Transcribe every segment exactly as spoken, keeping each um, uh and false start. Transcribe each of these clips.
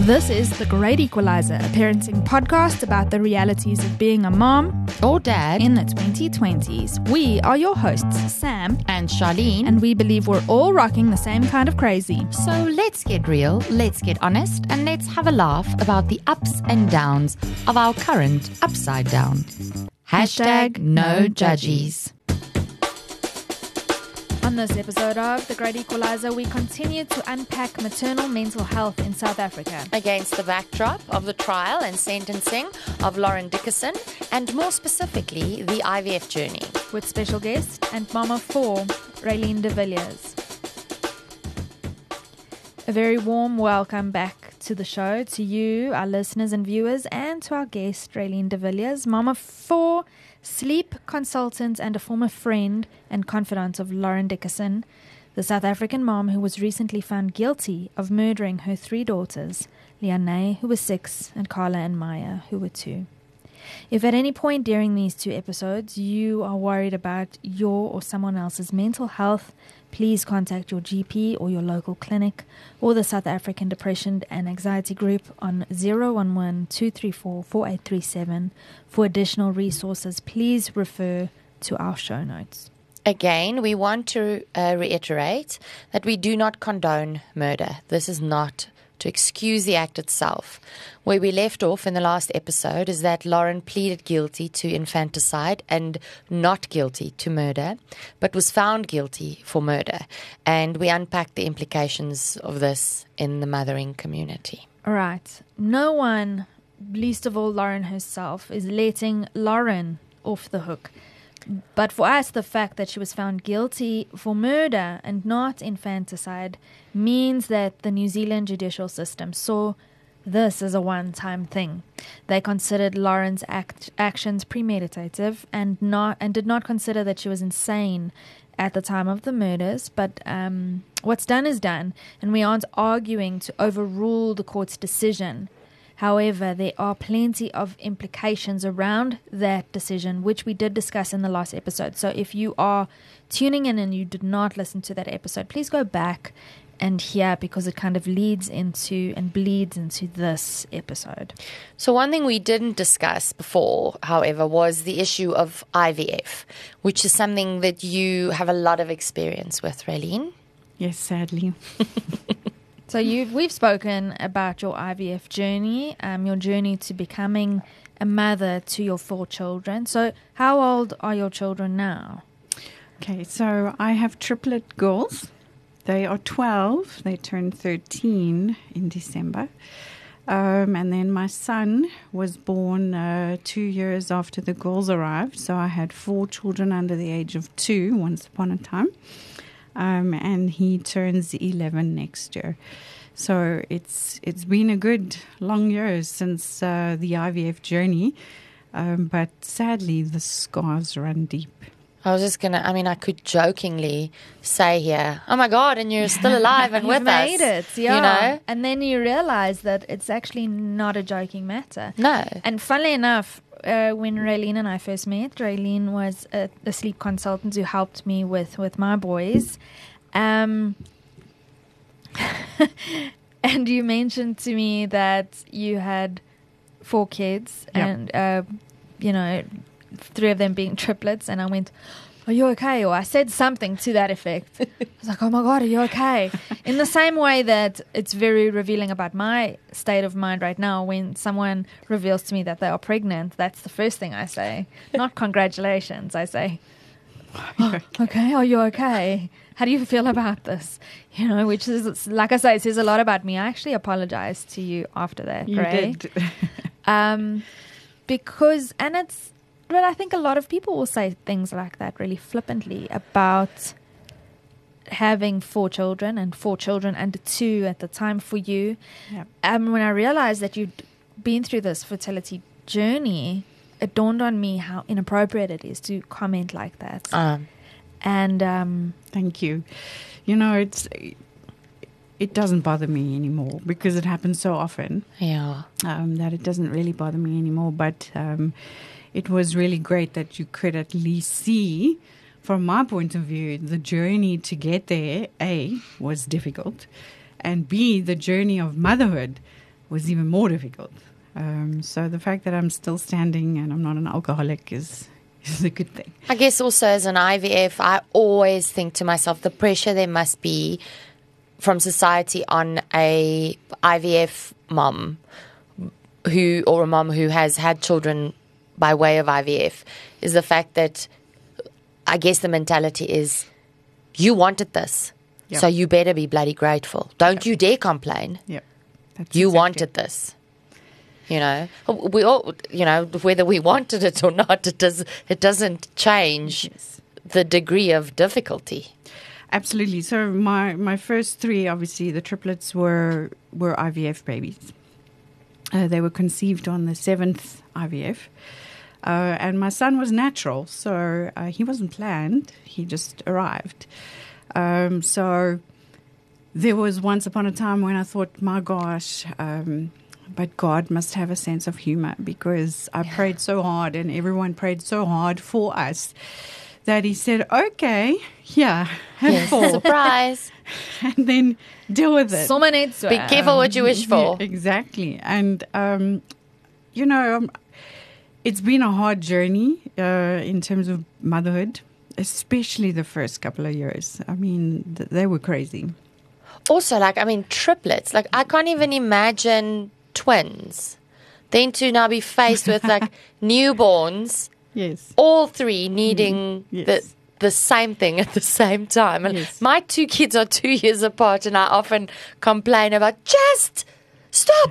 This is The Great Equalizer, a parenting podcast about the realities of being a mom or dad in the twenty twenties. We are your hosts, Sam and Charlene, and we believe we're all rocking the same kind of crazy. So let's get real, let's get honest, and let's have a laugh about the ups and downs of our current upside down. Hashtag no judgies. On this episode of The Great Equalizer, we continue to unpack maternal mental health in South Africa. Against the backdrop of the trial and sentencing of Lauren Dickerson, and more specifically, the I V F journey. With special guest and mama four, Raylene de Villiers. A very warm welcome back to the show, to you, our listeners and viewers, and to our guest, Raylene de Villiers, mama four, sleep consultant and a former friend and confidant of Lauren Dickerson, the South African mom who was recently found guilty of murdering her three daughters, Liane, who was six, and Carla and Maya, who were two. If at any point during these two episodes you are worried about your or someone else's mental health, please contact your G P or your local clinic or the South African Depression and Anxiety Group on zero one one, two three four, four eight three seven. For additional resources, please refer to our show notes. Again, we want to uh, reiterate that we do not condone murder. This is not to excuse the act itself. Where we left off in the last episode is that Lauren pleaded guilty to infanticide and not guilty to murder, but was found guilty for murder. And we unpacked the implications of this in the mothering community. All right. No one, least of all Lauren herself, is letting Lauren off the hook. But for us, the fact that she was found guilty for murder and not infanticide means that the New Zealand judicial system saw this as a one-time thing. They considered Lauren's act, actions premeditative and not and did not consider that she was insane at the time of the murders. But um, what's done is done, and we aren't arguing to overrule the court's decision. However, there are plenty of implications around that decision, which we did discuss in the last episode. So if you are tuning in and you did not listen to that episode, please go back and hear, because it kind of leads into and bleeds into this episode. So one thing we didn't discuss before, however, was the issue of I V F, which is something that you have a lot of experience with, Raylene. Yes, sadly. So you've, we've spoken about your I V F journey, um, your journey to becoming a mother to your four children. So how old are your children now? Okay, so I have triplet girls. They are twelve. They turned thirteen in December. Um, and then my son was born uh, two years after the girls arrived. So I had four children under the age of two once upon a time. Um, and he turns eleven next year. So it's it's been a good long years since uh, the I V F journey, um, but sadly the scars run deep. I was just going to, I mean, I could jokingly say here, oh my God, and you're still alive and with You've us. made it, yeah. You know? And then you realize that it's actually not a joking matter. No. And funnily enough, uh, when Raylene and I first met, Raylene was a, a sleep consultant who helped me with, with my boys. Um, and you mentioned to me that you had four kids, Yep. and, uh, you know, three of them being triplets, and I went, are you okay? Or I said something to that effect. I was like, oh my God, are you okay? In the same way that it's very revealing about my state of mind right now, when someone reveals to me that they are pregnant, that's the first thing I say. Not congratulations, I say, oh, okay, are you okay? How do you feel about this? You know, which is, like I say, it says a lot about me. I actually apologized to you after that, You Ray. did. um, because, and it's, but I think a lot of people will say things like that really flippantly about having four children and four children under two at the time for you. Yep. Um, when I realized that you'd been through this fertility journey, it dawned on me how inappropriate it is to comment like that. Um, and um, Thank you. You know, it's it doesn't bother me anymore because it happens so often yeah. um, that it doesn't really bother me anymore. But um, it was really great that you could at least see, from my point of view, the journey to get there, A, was difficult, and B, the journey of motherhood was even more difficult. Um, so the fact that I'm still standing and I'm not an alcoholic is is a good thing. I guess also as an I V F, I always think to myself the pressure there must be from society on a I V F mom who or a mom who has had children by way of I V F is the fact that I guess the mentality is you wanted this, yep. so you better be bloody grateful. Don't yep. you dare complain. Yep. That's you exactly. wanted this. You know, we all, you know, whether we wanted it or not, it does. It doesn't change yes. the degree of difficulty. Absolutely. So my, my first three, obviously, the triplets were were I V F babies. Uh, they were conceived on the seventh I V F, uh, and my son was natural, so uh, he wasn't planned. He just arrived. Um, so there was once upon a time when I thought, my gosh. Um, But God must have a sense of humor, because I prayed so hard and everyone prayed so hard for us that he said, okay, yeah, have yes. four. Surprise. And then deal with it. Be careful what you wish for. Yeah, exactly. And, um, you know, um, it's been a hard journey uh, in terms of motherhood, especially the first couple of years. I mean, th- they were crazy. Also, like, I mean, triplets. Like, I can't even imagine twins. Then to now be faced with, like, newborns. Yes. All three needing mm, yes. the the same thing at the same time. And yes. my two kids are two years apart, and I often complain about, just stop.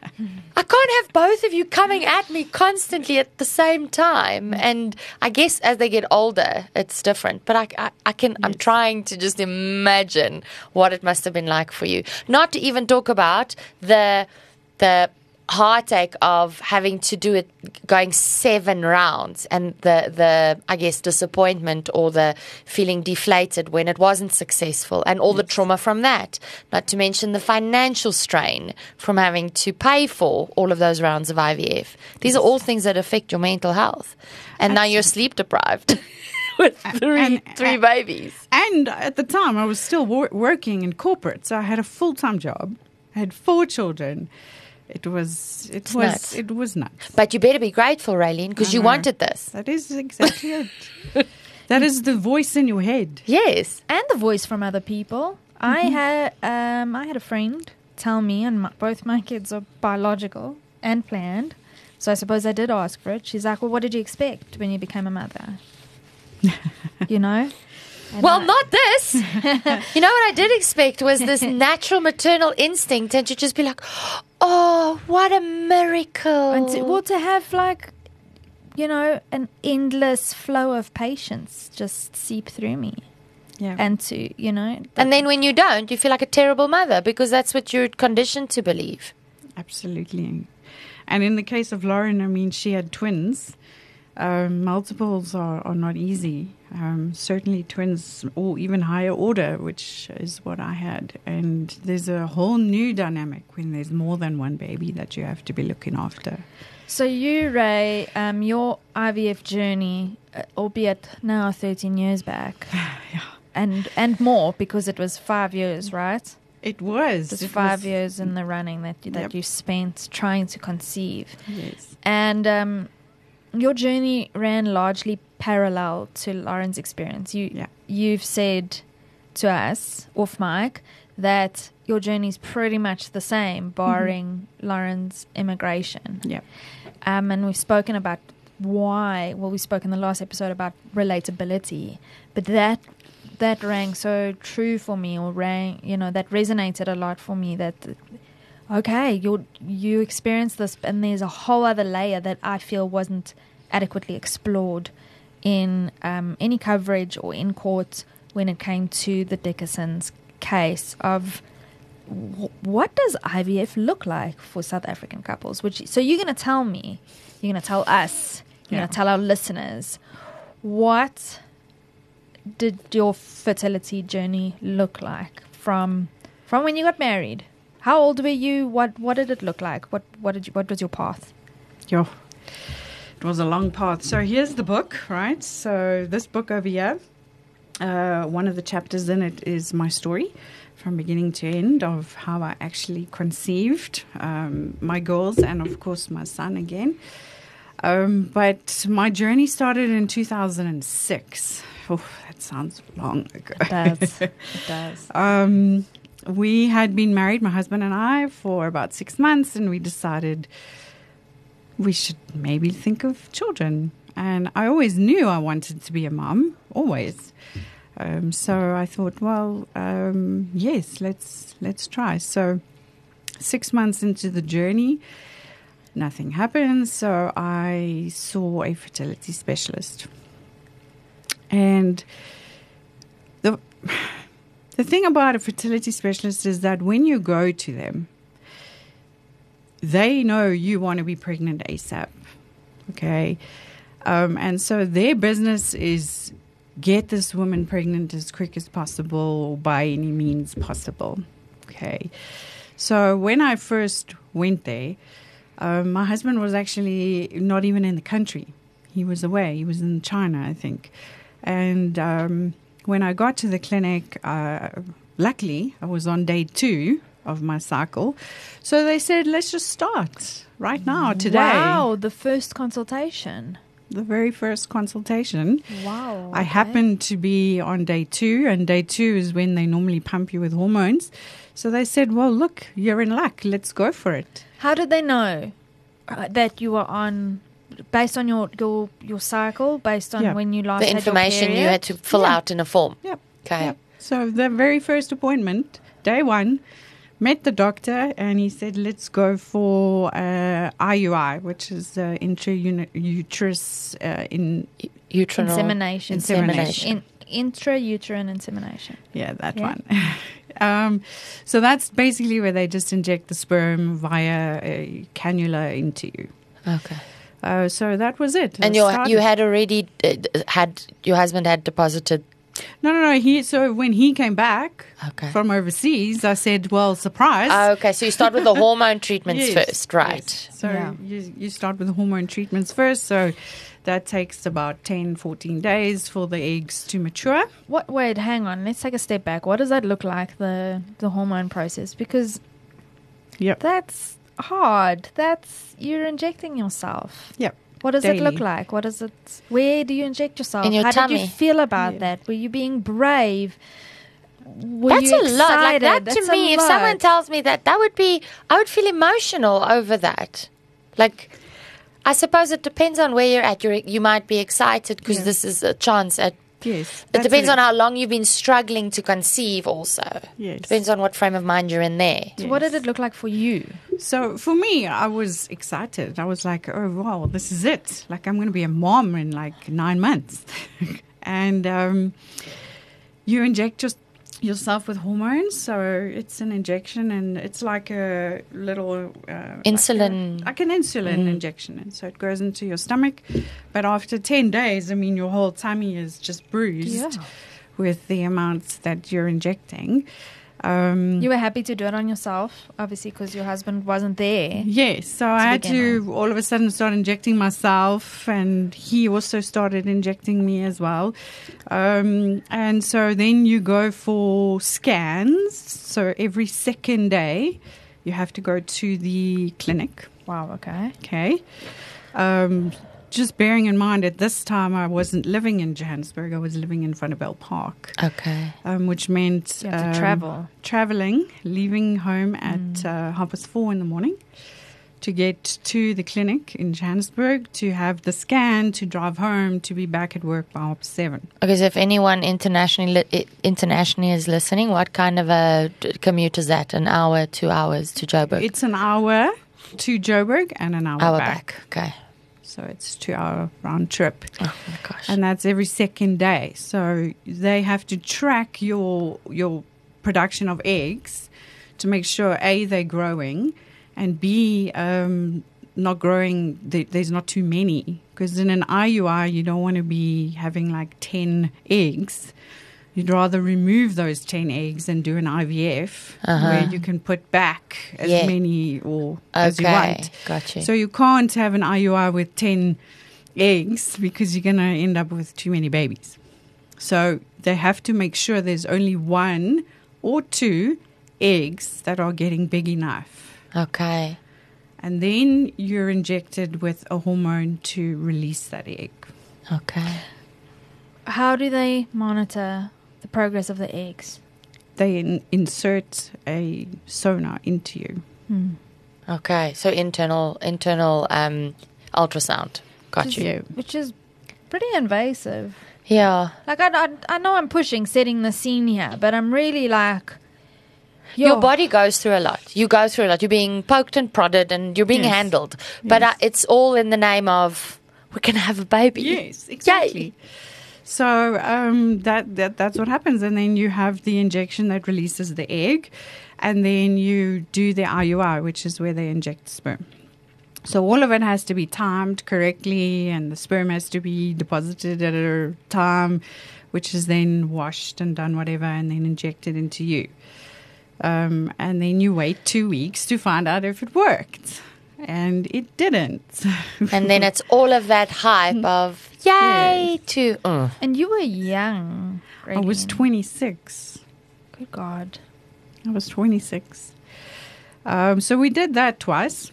I can't have both of you coming at me constantly at the same time. And I guess as they get older, it's different. But I, I, I can. Yes. I'm trying to just imagine what it must have been like for you. Not to even talk about the the heartache of having to do it, going seven rounds, and the the I guess disappointment or the feeling deflated when it wasn't successful, and all yes. the trauma from that. Not to mention the financial strain from having to pay for all of those rounds of I V F. These yes. are all things that affect your mental health, and Absolutely. Now you're sleep deprived with three and, three and, babies. And at the time, I was still wor- working in corporate, so I had a full time job. I had four children. It was it it's was nuts. It was nuts. But you better be grateful, Raylene, because you wanted this. That is exactly it. That is the voice in your head. Yes, and the voice from other people. Mm-hmm. I had um, I had a friend tell me, and my, both my kids are biological and planned, so I suppose I did ask for it. She's like, "Well, what did you expect when you became a mother?" You know. And well, I, not this. You know what I did expect was this natural maternal instinct, and to just be like, oh, what a miracle. And to, well, to have, like, you know, an endless flow of patience just seep through me. Yeah. And to, you know. And then when you don't, you feel like a terrible mother, because that's what you're conditioned to believe. Absolutely. And in the case of Lauren, I mean, she had twins. Um, multiples are, are not easy. Um, certainly twins, or even higher order, which is what I had. And there's a whole new dynamic when there's more than one baby that you have to be looking after. So you, Ray, um, your I V F journey, uh, albeit now thirteen years back, yeah. and and more, because it was five years, right? It was. It was it five was, years in the running that you, that yep. you spent trying to conceive. Yes. And um, your journey ran largely parallel to Lauren's experience. You, yeah. You've said to us, off mic, that your journey is pretty much the same, barring mm-hmm. Lauren's immigration. Yeah. Um, and we've spoken about why, well, we spoke in the last episode about relatability, but that that rang so true for me, or rang, you know, that resonated a lot for me, that, okay, you you experienced this, and there's a whole other layer that I feel wasn't adequately explored in um, any coverage or in court when it came to the Dickerson's case of w- what does I V F look like for South African couples? Which, so you're going to tell me, you're going to tell us, you're yeah. going to tell our listeners, what did your fertility journey look like from from when you got married? How old were you? What what did it look like? What what did you, what was your path? Yo. It was a long path. So here's the book, right? So this book over here, uh, one of the chapters in it is my story. from beginning to end of how I actually conceived um, my girls and, of course, my son again. Um, but my journey started in two thousand six. Oh, that sounds long ago. It does. It does. Um, we had been married, my husband and I, for about six months, and we decided we should maybe think of children. And I always knew I wanted to be a mom, always. Um, so I thought, well, um, yes, let's let's try. So six months into the journey, nothing happened. So I saw a fertility specialist. And the the thing about a fertility specialist is that when you go to them, they know you want to be pregnant ASAP. Okay. Um, and so their business is get this woman pregnant as quick as possible by any means possible. Okay. So when I first went there, um, my husband was actually not even in the country. He was away. He was in China, I think. And um, when I got to the clinic, uh, luckily, I was on day two of my cycle. So they said, let's just start right now, today. Wow, the first consultation. The very first consultation. Wow. I okay. happened to be on day two, and day two is when they normally pump you with hormones. So they said, well, look, you're in luck. Let's go for it. How did they know uh, that you were on... Based on your, your, your cycle, based on Yeah. when you last The had your information you period? had to fill Yeah. out in a form. Yep. Okay. Yep. So the very first appointment, day one, met the doctor, and he said, let's go for uh, I U I, which is uh, intrauterus uh, in Utrinal Insemination. insemination. In, intrauterine insemination. yeah that Yeah. one. um, so that's basically where they just inject the sperm via a cannula into you. Okay. Uh, so that was it. And I you started- you had already uh, had your husband had deposited. no no no he so when he came back Okay. from overseas, I said, well, surprise. Oh, okay, so you start with the hormone treatments Yes, first, right? yes. So Yeah. you, you start with the hormone treatments first. So that takes about ten, fourteen days for the eggs to mature. What? Wait, hang on. Let's take a step back. What does that look like, the, the hormone process? Because Yep. that's hard. That's... You're injecting yourself. Yep. What does it look Daily. like? What does it... Where do you inject yourself? In your How did tummy. you feel about Yeah. that? Were you being brave? Were That's you a lot. Like excited? that That's to a me, if lot. someone tells me that, that would be, I would feel emotional over that. Like, I suppose it depends on where you're at. You're, you might be excited because Yeah. this is a chance at. Yes. It that's depends what on how long you've been struggling to conceive also. Yes. Depends on what frame of mind you're in there. So what did Yes. it look like for you? So for me, I was excited. I was like, oh, wow, this is it. Like, I'm going to be a mom in like nine months. and um, you inject just yourself with hormones. So it's an injection, and it's like a little... Uh, Insulin. Like, a, like an insulin Mm. injection. And so it goes into your stomach. But after ten days, I mean, your whole tummy is just bruised Yeah. with the amounts that you're injecting. Um, You were happy to do it on yourself, obviously, because your husband wasn't there. Yes, so I had begin to all of a sudden start injecting myself, and he also started injecting me as well. Um, and so then you go for scans. So every second day, you have to go to the clinic. Wow, okay. Okay. Um, just bearing in mind at this time I wasn't living in Johannesburg, I was living in Vanderbijl Park, Okay. um, which meant You have to um, travel. traveling, leaving home at uh, half past four in the morning to get to the clinic in Johannesburg, to have the scan, to drive home, to be back at work by half past seven. Okay, so if anyone internationally li- i- internationally is listening, what kind of a d- commute is that? An hour, two hours to Joburg? It's an hour to Joburg and an hour, hour back. back. Okay. So it's two hour round trip. Oh my gosh. And that's every second day. So they have to track your your production of eggs to make sure A, they're growing, and B, um, not growing, th- there's not too many. Because in an I U I, you don't want to be having like ten eggs. You'd rather remove those ten eggs and do an I V F Uh-huh. where you can put back as Yeah. many or as you Okay, want. got you. So you can't have an I U I with ten eggs because you're going to end up with too many babies. So they have to make sure there's only one or two eggs that are getting big enough. Okay. And then you're injected with a hormone to release that egg. Okay. How do they monitor the progress of the eggs? They in- insert a sonar into you. Hmm. Okay. So internal internal um, ultrasound. Got Which you. Yeah. is, which is pretty invasive. Yeah. Like, I, I, I know I'm pushing, setting the scene here, but I'm really like... Your yo, body goes through a lot. You go through a lot. You're being poked and prodded and you're being Yes. handled. But Yes. uh, it's all in the name of, we're going to have a baby. Yes, exactly. So um, that, that that's what happens. And then you have the injection that releases the egg. And then you do the I U I, which is where they inject sperm. So all of it has to be timed correctly, and the sperm has to be deposited at a time, which is then washed and done whatever, and then injected into you. Um, and then you wait two weeks to find out if it worked. And it didn't. And then it's all of that hype of, yay, to, uh. And you were young. I was Raylene. twenty-six. Good God. I was twenty-six. Um, so we did that twice.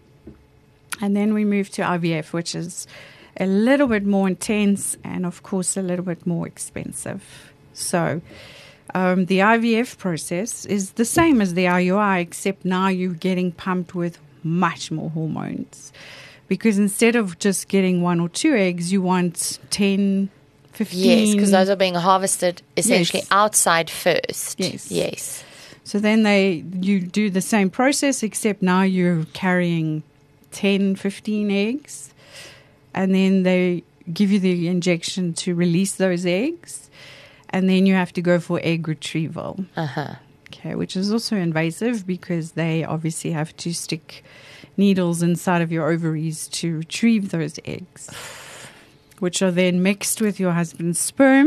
And then we moved to I V F, which is a little bit more intense and, of course, a little bit more expensive. So um, the I V F process is the same as the I U I, except now you're getting pumped with much more hormones. Because instead of just getting one or two eggs, you want ten, fifteen. Yes, because those are being harvested essentially Yes. outside first. Yes. Yes. So then they you do the same process, except now you're carrying ten, fifteen eggs. And then they give you the injection to release those eggs. And then you have to go for egg retrieval. Uh-huh. Okay, which is also invasive because they obviously have to stick needles inside of your ovaries to retrieve those eggs, which are then mixed with your husband's sperm.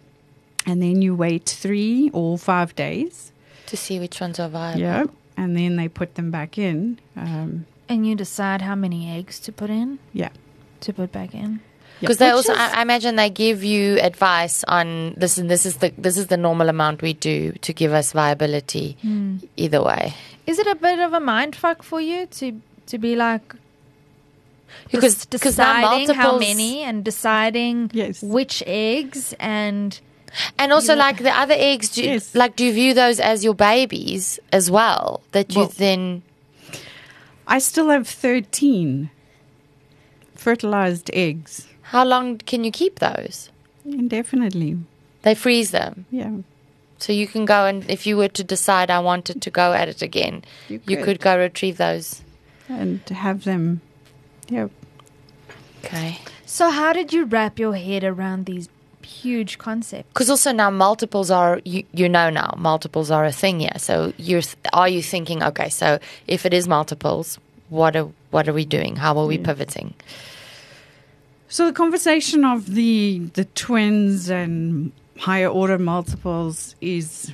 And then you wait three or five days. To see which ones are viable. Yeah. And then they put them back in. Um, And you decide how many eggs to put in, yeah. to put back in. Because they Which also, is- I, I imagine, they give you advice on this, and this is the this is the normal amount we do to give us viability. Hmm. Either way, Is it a bit of a mind fuck for you to to be like because des- because now deciding how multiples- many and deciding Yes. which eggs and and also you- like the other eggs, do you, Yes. like do you view those as your babies as well? That you Well- then I still have thirteen fertilized eggs. how long can you keep those? Indefinitely. They freeze them. Yeah. So you can go and if you were to decide I wanted to go at it again, You you could. could go retrieve those. And to have them, yeah. Okay. so how did you wrap your head around these huge concepts? Because also now multiples are, you, you know now, multiples are a thing here. So you're, th- are you thinking, okay, so if it is multiples, what are, what are we doing? How are we Yeah. pivoting? So the conversation of the the twins and higher order multiples is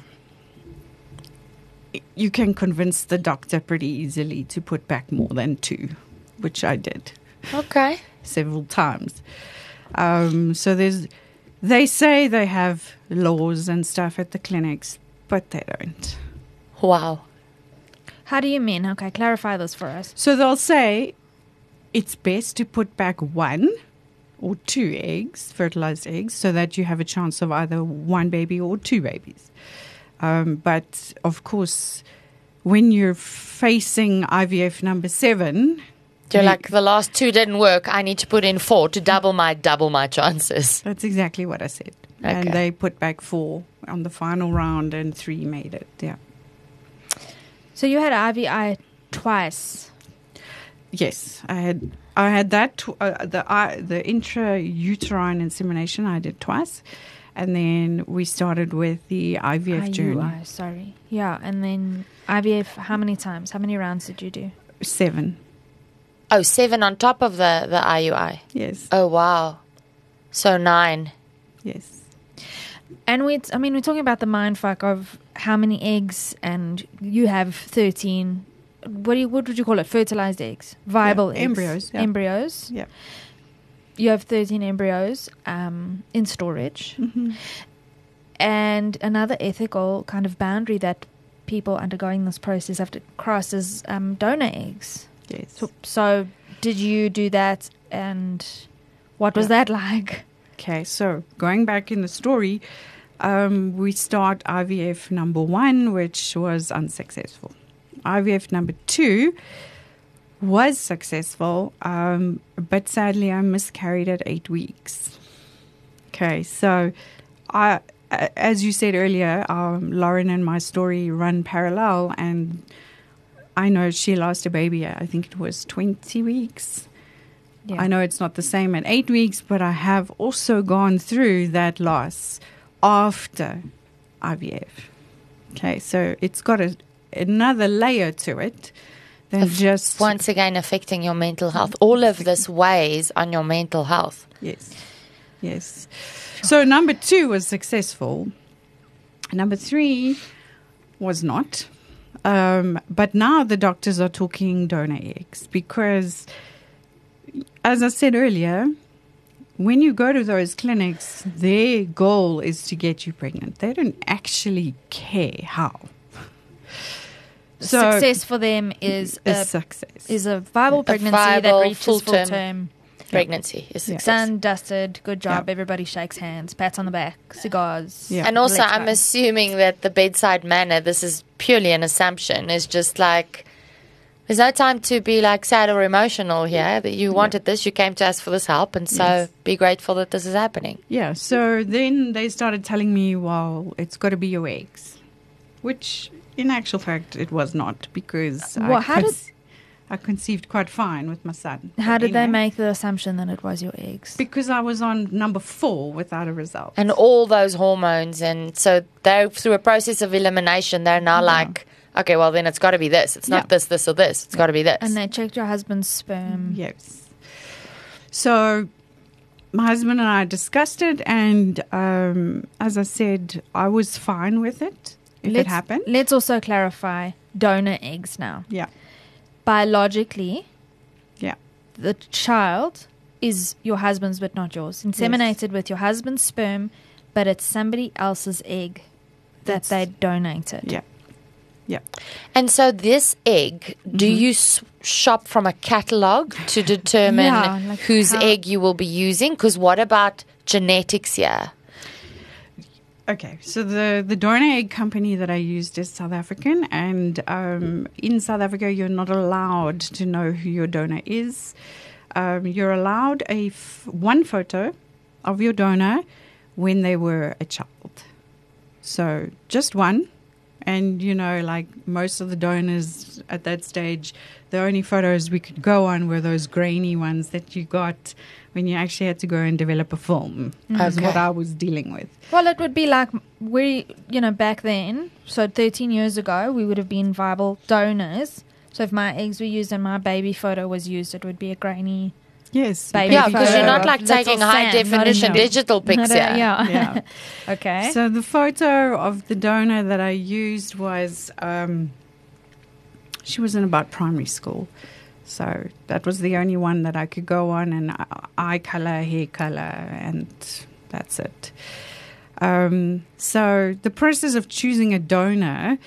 you can convince the doctor pretty easily to put back more than two, which I did Okay. several times. Um, so there's they say they have laws and stuff at the clinics, but they don't. Wow. How do you mean? Okay, clarify this for us. So they'll say it's best to put back one or two eggs, fertilized eggs, so that you have a chance of either one baby or two babies. Um, but of course, when you're facing I V F number seven, You're you- like, the last two didn't work. I need to put in four to double my double my chances. that's exactly what I said. And Okay. they put back four on the final round, and three made it. Yeah. So you had I V I twice. Yes, I had I had that tw- uh, the I, the intrauterine insemination I did twice, and then we started with the I V F journey. I U I, sorry. Yeah, and then I V F, how many times? How many rounds did you do? Seven. Oh, seven on top of the, the I U I. Yes. Oh, wow. So nine. Yes. And we, I mean, we're talking about the mindfuck of how many eggs, and you have thirteen. What do you, what would you call it? Fertilized eggs, viable Yeah, eggs, embryos, yeah. embryos. Yeah. You have thirteen embryos um, in storage, Mm-hmm. And another ethical kind of boundary that people undergoing this process have to cross is um, donor eggs. Yes. So, so did you do that, and what was Yeah. that like? Okay, so going back in the story, um, we start I V F number one, which was unsuccessful. I V F number two was successful, um, but sadly I miscarried at eight weeks. Okay, so I, a- as you said earlier, um, Lauren and my story run parallel, and I know she lost a baby at, I think it was twenty weeks. Yeah. I know it's not the same at eight weeks, but I have also gone through that loss after I V F. Okay, so it's got a, another layer to it than Of just Once again, affecting your mental health. All of this weighs on your mental health. Yes, yes. So number two was successful. Number three was not. Um, but now the doctors are talking donor eggs because, as I said earlier, when you go to those clinics, their goal is to get you pregnant. They don't actually care how. So Success for them is a a, success. is a viable pregnancy viable, that reaches full full-term term. Pregnancy is Yeah. success. Done, dusted, good job. Yeah. Everybody shakes hands, pats on the back, cigars. Yeah. And also, let's I'm go. assuming that the bedside manner, this is purely an assumption, is just like, there's no time to be like sad or emotional here. That you wanted this, you came to us for this help, and so Yes. be grateful that this is happening. Yeah, so then they started telling me, well, it's got to be your eggs, which in actual fact it was not because Well, I, how did- conce- I conceived quite fine with my son. How But did they anyway, make the assumption that it was your eggs? Because I was on number four without a result. And all those hormones, and so they're through a process of elimination. They're now like, okay, well then it's got to be this. It's not Yeah. this, this, or this. It's got to be this. And they checked your husband's sperm. Yes. So my husband and I discussed it, and um, as I said, I was fine with it if let's, it happened. Let's also clarify donor eggs now. Yeah, Biologically, yeah, the child is your husband's but not yours. Inseminated with your husband's sperm, but it's somebody else's egg that That's- they donated. yeah, yeah. And so this egg, do Mm-hmm. you s- shop from a catalog to determine Yeah, like whose how- egg you will be using? Because what about genetics here? Okay, so the, the donor egg company that I used is South African, and um, in South Africa, you're not allowed to know who your donor is. Um, you're allowed a f- one photo of your donor when they were a child. So just one. And, you know, like most of the donors at that stage, the only photos we could go on were those grainy ones that you got when you actually had to go and develop a film. That's what Okay. I was dealing with. Well, it would be like we, you know, back then, so thirteen years ago, we would have been viable donors. So if my eggs were used and my baby photo was used, it would be a grainy Yes. baby Yeah, photo. because you're not like That's taking all high sand, not definition a- digital pics not a- here. Yeah. Yeah. Okay. So the photo of the donor that I used was, um, she was in about primary school. So that was the only one that I could go on, and eye color, hair color, and that's it. Um, so the process of choosing a donor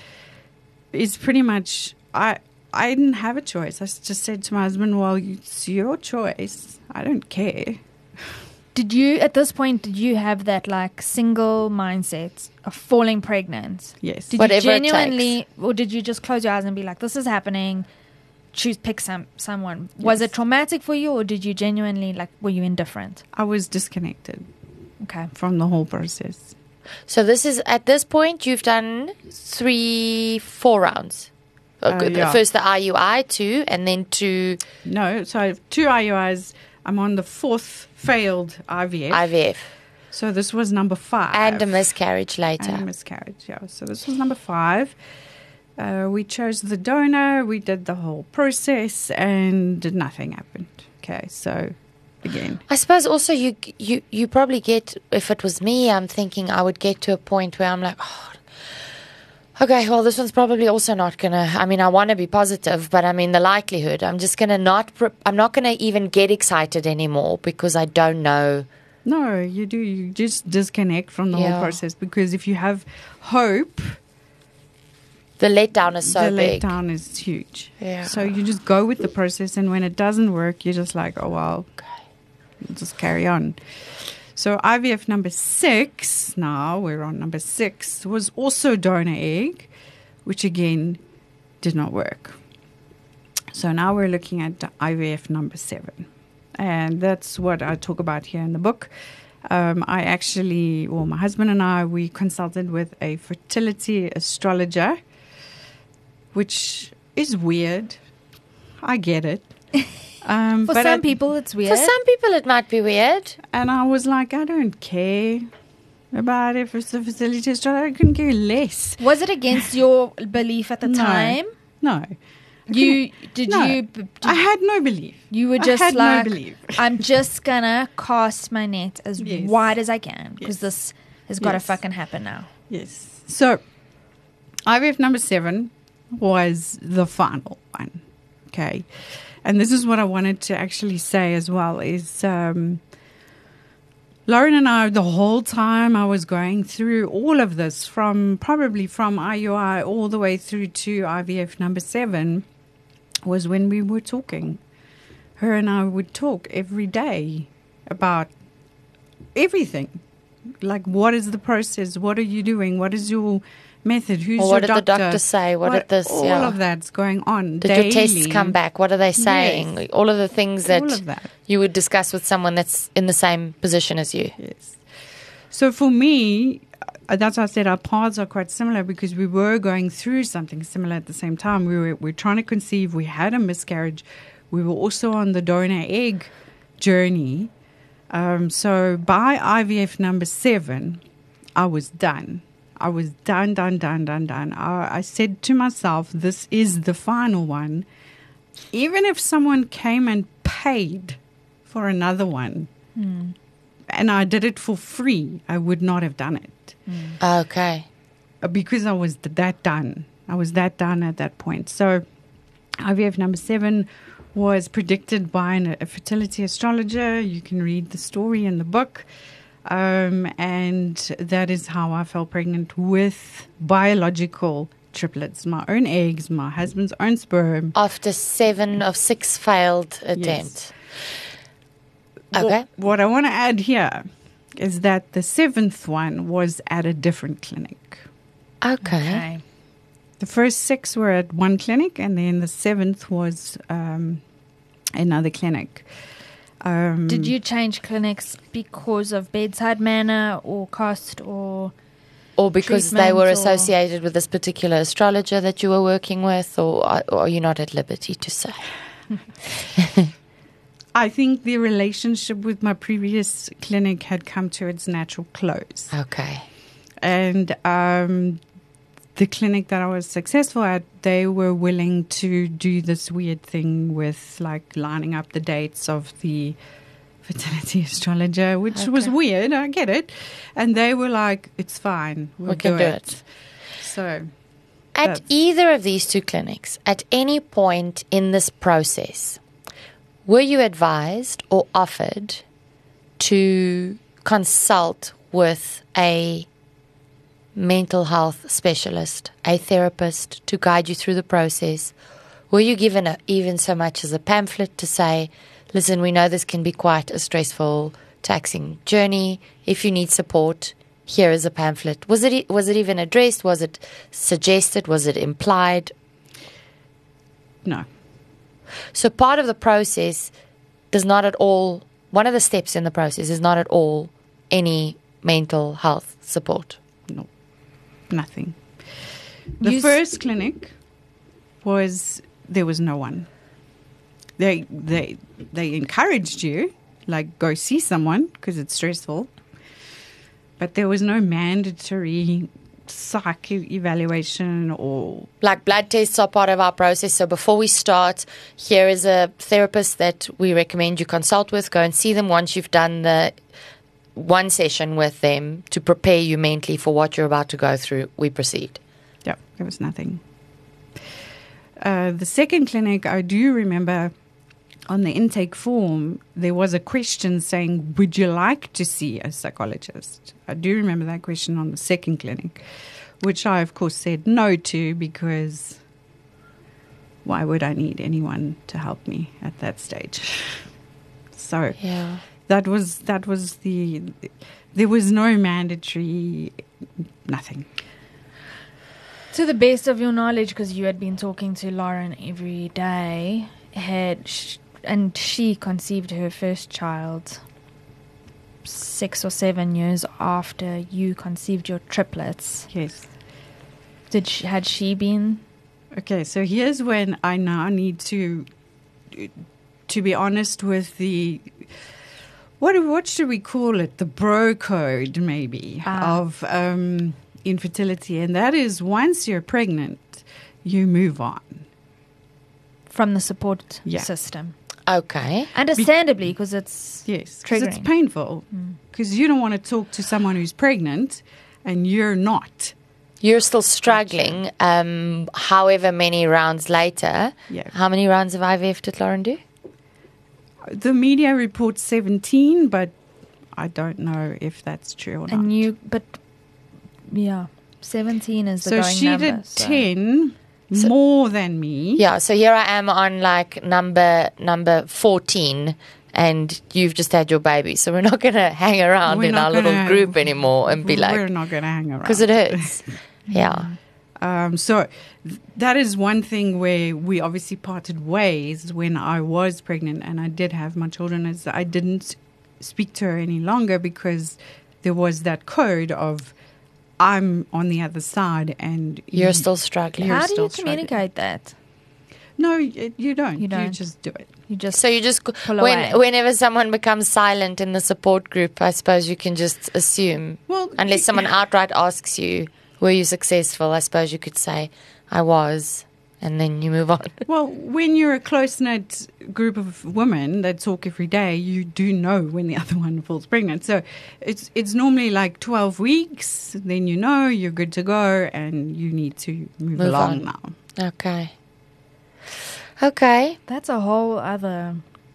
is pretty much, I, I didn't have a choice. I just said to my husband, well, it's your choice. I don't care. Did you, at this point, did you have that like single mindset of falling pregnant? Yes. Did Whatever you it genuinely, or did you just close your eyes and be like, "This is happening"? Choose, pick some someone. Was Yes. it traumatic for you, or did you genuinely like? Were you indifferent? I was disconnected Okay. from the whole process. So this is, at this point, you've done three, four rounds. Uh, Okay, the- yeah. First the I U I, two, and then two No, so I have two I U Is. I'm on the fourth failed I V F. I V F. so this was number five. And a miscarriage later. And a miscarriage, yeah. So this was number five. Uh, we chose the donor. We did the whole process, and nothing happened. Okay, so again, I suppose also you you you probably get, if it was me, I'm thinking I would get to a point where I'm like, oh, okay, well, this one's probably also not gonna. I mean, I want to be positive, but I mean, the likelihood, I'm just gonna not. Pre- I'm not gonna even get excited anymore because I don't know No, you do. You just disconnect from the Yeah. whole process, because if you have hope, The letdown is so the big. letdown is huge. Yeah. So you just go with the process, and when it doesn't work, you're just like, oh, well, we'll just carry on. So I V F number six, now we're on number six, was also donor egg, which again did not work. So now we're looking at I V F number seven. And that's what I talk about here in the book. Um, I actually, well, my husband and I, we consulted with a fertility astrologer, which is weird. I get it. Um, For but some I- people, it's weird. For some people, it might be weird. And I was like, I don't care about it. If it's the facility astrologer, I couldn't care less. Was it against your belief at the No. time? No. You did No. you did I had no belief. you were I just had no like, belief. I'm just gonna cast my net as Yes. wide as I can because Yes. this has got to Yes. fucking happen now. Yes. So, I V F number seven was the final one. Okay. And this is what I wanted to actually say as well is um, Lauren and I, the whole time I was going through all of this, from probably from I U I all the way through to I V F number seven, was when we were talking. Her and I would talk every day about everything. Like, what is the process? What are you doing? What is your method? Who's Or your what did the doctor? doctor say? What did this- All yeah. of that's going on Did daily. your tests come back? What are they saying? Yes. All of the things that, All of that. you would discuss with someone that's in the same position as you. Yes. So for me, uh, that's why I said our paths are quite similar, because we were going through something similar at the same time. We were, we were trying to conceive. We had a miscarriage. We were also on the donor egg journey. Um, so by I V F number seven, I was done. I was done, done, done, done, done. I, I said to myself, this is the final one. Even if someone came and paid for another one, and I did it for free, I would not have done it. Okay. Uh, because I was th- that done. I was that done at that point. So I V F number seven was predicted by an, a fertility astrologer. You can read the story in the book. Um, and that is how I fell pregnant with biological triplets, my own eggs, my husband's own sperm. After seven of six failed attempts. Okay. What, what I want to add here is that the seventh one was at a different clinic. Okay. Okay. The first six were at one clinic, and then the seventh was um, another clinic. Um, Did you change clinics because of bedside manner or cost or Or because they were treatment or- associated with this particular astrologer that you were working with, or are, or are you not at liberty to say? I think the relationship with my previous clinic had come to its natural close. Okay. And um, the clinic that I was successful at, they were willing to do this weird thing with like lining up the dates of the fertility astrologer, which was Okay. weird. I get it. And they were like, it's fine. We'll We can do it. So, At That's- either of these two clinics, at any point in this process, were you advised or offered to consult with a mental health specialist, a therapist, to guide you through the process? Were you given a, even so much as a pamphlet to say, listen, we know this can be quite a stressful, taxing journey. If you need support, here is a pamphlet. Was it was it even addressed? Was it suggested? Was it implied? no. So part of the process does not at all, one of the steps in the process is not at all any mental health support. No, nothing. The You s- first clinic was, there was no one. They they they encouraged you, like, go see someone because it's stressful. But there was no mandatory psych evaluation or Like blood tests are part of our process. So before we start, here is a therapist that we recommend you consult with. Go and see them once you've done the one session with them to prepare you mentally for what you're about to go through. We proceed. yeah, there was nothing. Uh, the second clinic, I do remember on the intake form, there was a question saying, would you like to see a psychologist? I do remember that question on the second clinic, which I, of course, said no to because why would I need anyone to help me at that stage? So Yeah. that was that was the there was no mandatory nothing. To the best of your knowledge, because you had been talking to Lauren every day, had sh- and she conceived her first child six or seven years after you conceived your triplets. Yes. Did she, had she been? Okay, so here's when I now need to to be honest with the what what should we call it? The bro code, maybe, Ah. of um, infertility, and that is once you're pregnant, you move on. From the support Yeah. system. Okay. Understandably, because it's Yes, because it's triggering. painful. Because you don't want to talk to someone who's pregnant, and you're not. You're still struggling, um, however many rounds later. Yeah. How many rounds of I V F did Lauren do? The media reports seventeen, but I don't know if that's true or not. and you, but yeah, seventeen is the so going she number. did so- ten So- more than me. Yeah, so here I am on like number number fourteen, and you've just had your baby. So we're not going to hang around We're in not our little gonna- group anymore and be We're like, not going to hang around. because it hurts. Yeah. Um, so th- that is one thing where we obviously parted ways when I was pregnant and I did have my children. Is I didn't speak to her any longer because there was that code of I'm on the other side and You're you- still struggling. You're How do you still struggling. communicate that? No, y- you don't. You don't. just do it. You just So you just, Pull when, away. whenever someone becomes silent in the support group, I suppose you can just assume. Well, Unless someone yeah. outright asks you, were you successful? I suppose you could say, I was, and then you move on. Well, when you're a close-knit group of women that talk every day, you do know when the other one falls pregnant. So it's it's normally like twelve weeks. Then you know you're good to go and you need to move, Move along on. now. Okay. Okay. that's a whole other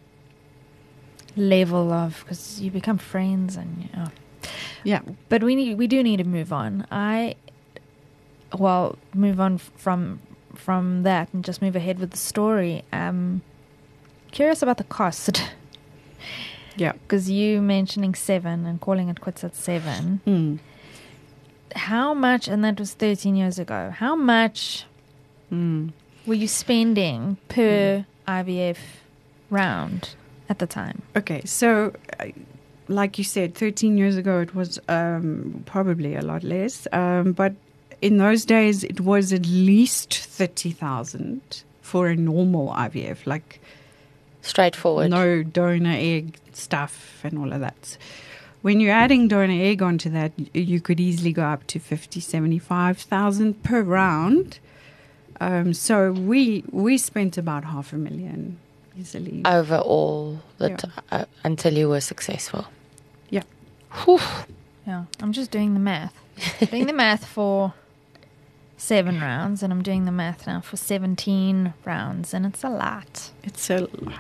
level of, because you become friends and you know. Yeah. But we need we do need to move on. I well move on f- from from that and just move ahead with the story. Um, curious about the cost. Yeah. Because you mentioning seven and calling it quits at seven. Mm. How much, and that was thirteen years ago, how much Mm. were you spending per I V F round at the time? Okay, so uh, like you said, thirteen years ago it was um, probably a lot less. Um, but in those days it was at least thirty thousand for a normal I V F, like Straightforward. no donor egg stuff and all of that. When you're adding donor egg onto that, y- you could easily go up to fifty, seventy-five thousand per round. Um, so we we spent about half a million easily. Overall, the Yeah. t- uh, until you were successful. Yeah. Whew. Yeah, I'm just doing the math. doing the math for seven rounds, and I'm doing the math now for seventeen rounds, and it's a lot. It's a lot.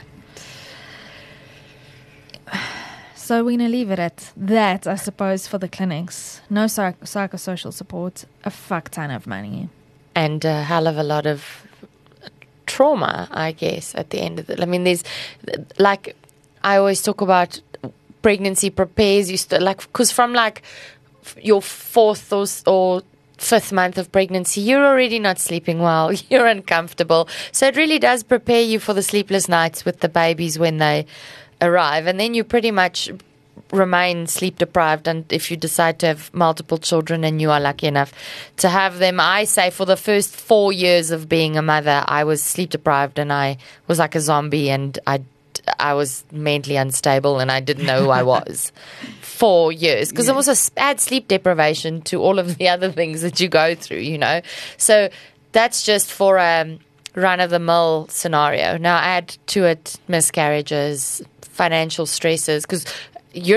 So we're going to leave it at that, I suppose, for the clinics. No psych- psychosocial support, a fuck ton of money. And a hell of a lot of trauma, I guess, at the end of it. I mean, there's, like, I always talk about pregnancy prepares you, st- like, because from, like, f- your fourth or, s- or fifth month of pregnancy, you're already not sleeping well. You're uncomfortable. So it really does prepare you for the sleepless nights with the babies when they arrive. And then you pretty much remain sleep deprived, and if you decide to have multiple children and you are lucky enough to have them, I say for the first four years of being a mother, I was sleep deprived and I was like a zombie, and I, I was mentally unstable and I didn't know who I was. Four years, because it was a s- add sleep deprivation to all of the other things that you go through, you know. So that's just for a run of the mill scenario. Now add to it miscarriages, financial stresses, because you're not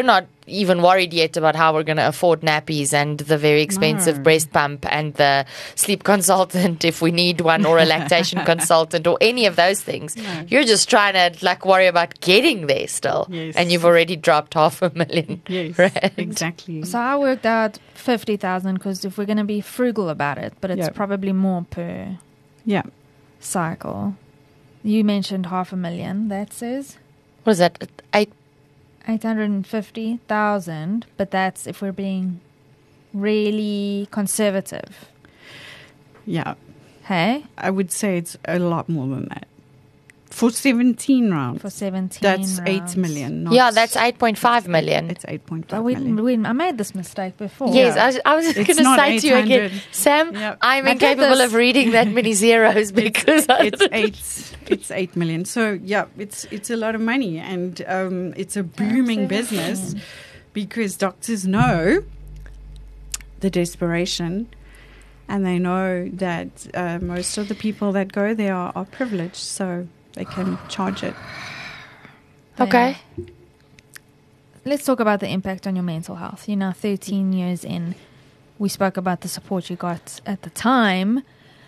even worried yet about how we're going to afford nappies and the very expensive No. breast pump and the sleep consultant if we need one, or a lactation consultant, or any of those things. No. You're just trying to like worry about getting there still. Yes. And you've already dropped half a million. Yes, rand. exactly. So I worked out fifty thousand because if we're going to be frugal about it, but it's Yeah. probably more per Yeah. cycle. You mentioned half a million, that says What is that? Eight. eight hundred fifty thousand, but that's if we're being really conservative. Yeah. Hey? I would say it's a lot more than that. For seventeen rounds. For seventeen That's rounds. eight million. Not Yeah, that's eight point five million. It's eight point Oh, five we, million. we, I made this mistake before. Yes, Yeah. I was, I was going It's to not say to you again, eight hundred. Sam, Yep. I'm I did incapable this. of reading that many zeros because I it's eight. It's eight million. So yeah, it's it's a lot of money, and um, it's a booming business because doctors know the desperation, and they know that uh, most of the people that go there are, are privileged, so they can charge it. Okay. Let's talk about the impact on your mental health. You're now thirteen years in. We spoke about the support you got at the time.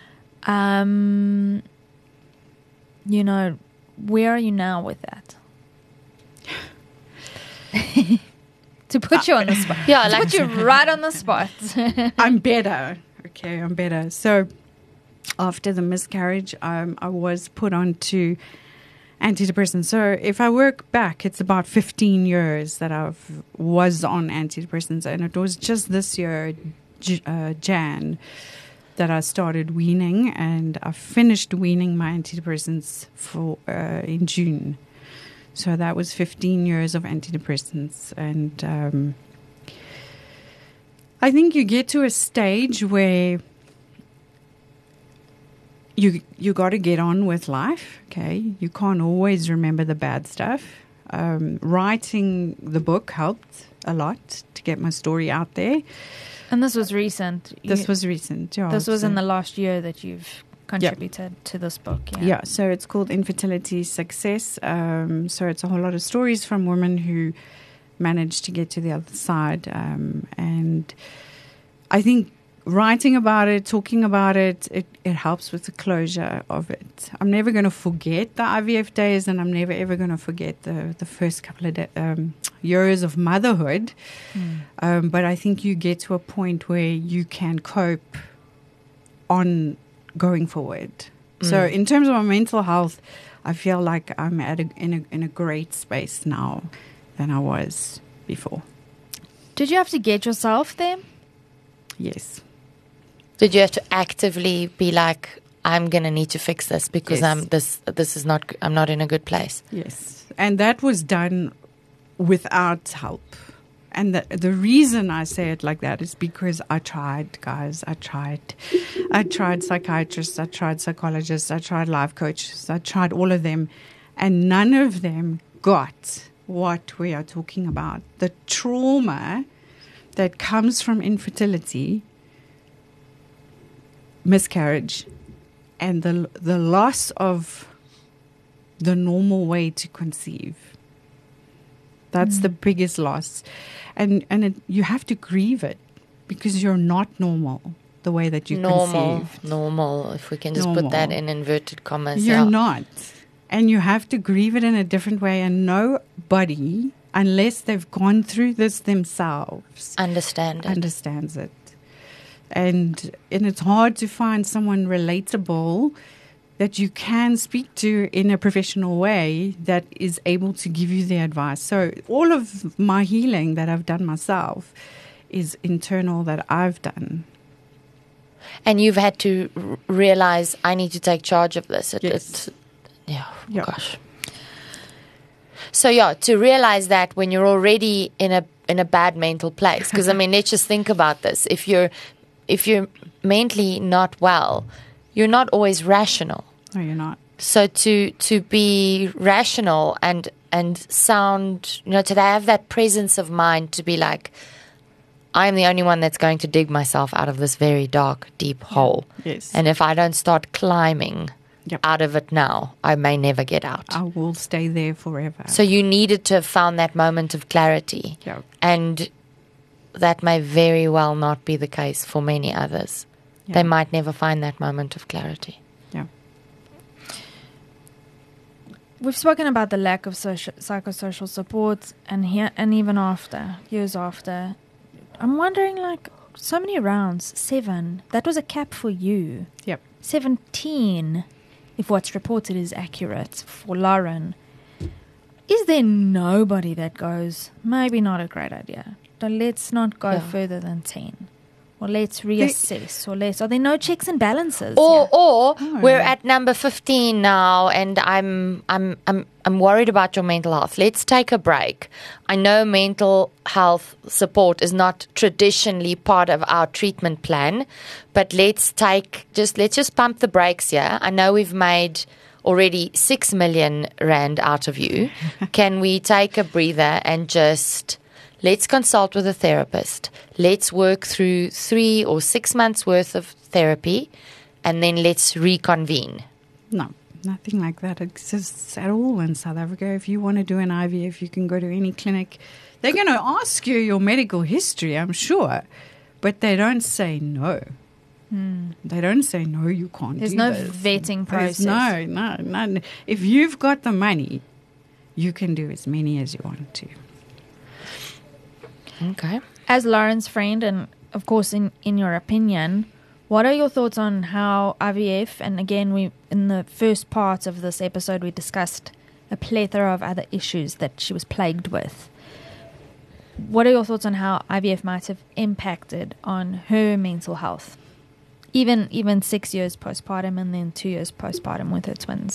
Um, you know, where are you now with that? To put you on the spot. Yeah, To like put you right on the spot. I'm better. Okay, I'm better. So after the miscarriage, um, I was put on to antidepressants. So if I work back, it's about fifteen years that I was on antidepressants. And it was just this year, J- uh, Jan, that I started weaning. And I finished weaning my antidepressants for uh, in June. So that was fifteen years of antidepressants. And um, I think you get to a stage where you you got to get on with life, okay? You can't always remember the bad stuff. Um, writing the book helped a lot to get my story out there. And this was recent. This You- was recent, yeah. This was so- in the last year that you've contributed to this book. Yeah. Yeah, so it's called Infertility Success. Um, so it's a whole lot of stories from women who managed to get to the other side. Um, and I think writing about it, talking about it, it, it helps with the closure of it. I'm never going to forget the I V F days, and I'm never, ever going to forget the, the first couple of de- um, years of motherhood. Mm. Um, but I think you get to a point where you can cope on going forward. So Mm. in terms of my mental health, I feel like I'm at a, in a in a great space now than I was before. Did you have to get yourself there? Yes. Did you have to actively be like, I'm going to need to fix this because Yes. I'm this this is not I'm not in a good place. Yes. And that was done without help. And the, the reason I say it like that is because I tried, guys. I tried. I tried psychiatrists. I tried psychologists. I tried life coaches. I tried all of them. And none of them got what we are talking about. The trauma that comes from infertility, miscarriage, and the the loss of the normal way to conceive. That's Mm. the biggest loss. And and it, you have to grieve it because you're not normal the way that you normal, conceived. normal. If we can just put that Normal. in inverted commas. You're yeah. not. And you have to grieve it in a different way. And nobody, unless they've gone through this themselves, Understand it. understands it. And and it's hard to find someone relatable that you can speak to in a professional way that is able to give you the advice. So all of my healing that I've done myself is internal that I've done. And you've had to r- realize I need to take charge of this. It, Yes. it, yeah, Yeah. gosh. So yeah, to realize that when you're already in a in a bad mental place, because I mean, let's just think about this. If you're if you're mentally not well, you're not always rational. No, you're not. So to to be rational and and sound, you know, to have that presence of mind to be like, I'm the only one that's going to dig myself out of this very dark, deep hole. Yes. And if I don't start climbing Yep. out of it now, I may never get out. I will stay there forever. So you needed to have found that moment of clarity. Yeah. And that may very well not be the case for many others. Yeah. They might never find that moment of clarity. Yeah. We've spoken about the lack of social, psychosocial support, and here, and even after, years after. I'm wondering, like, so many rounds, seven. That was a cap for you. Yep. seventeen, if what's reported is accurate, for Lauren. Is there nobody that goes, maybe not a great idea, but let's not go Yeah. further than ten? Or let's reassess, or let's... Are there no checks and balances? Or, Yeah. or Oh. we're at number fifteen now, and I'm, I'm, I'm, I'm worried about your mental health. Let's take a break. I know mental health support is not traditionally part of our treatment plan, but let's take just let's just pump the brakes here. I know we've made already six million rand out of you. Can we take a breather and just let's consult with a therapist. Let's work through three or six months worth of therapy, and then let's reconvene. No, nothing like that exists at all in South Africa. If you want to do an I V F, you can go to any clinic. They're going to ask you your medical history, I'm sure, but they don't say no. They don't say no, you can't There's do no this. vetting There's process. no, no, no. If you've got the money, you can do as many as you want to. Okay. As Lauren's friend, and of course, in, in your opinion, what are your thoughts on how I V F, and again, we in the first part of this episode, we discussed a plethora of other issues that she was plagued with. What are your thoughts on how I V F might have impacted on her mental health? Even even six years postpartum and then two years postpartum with her twins.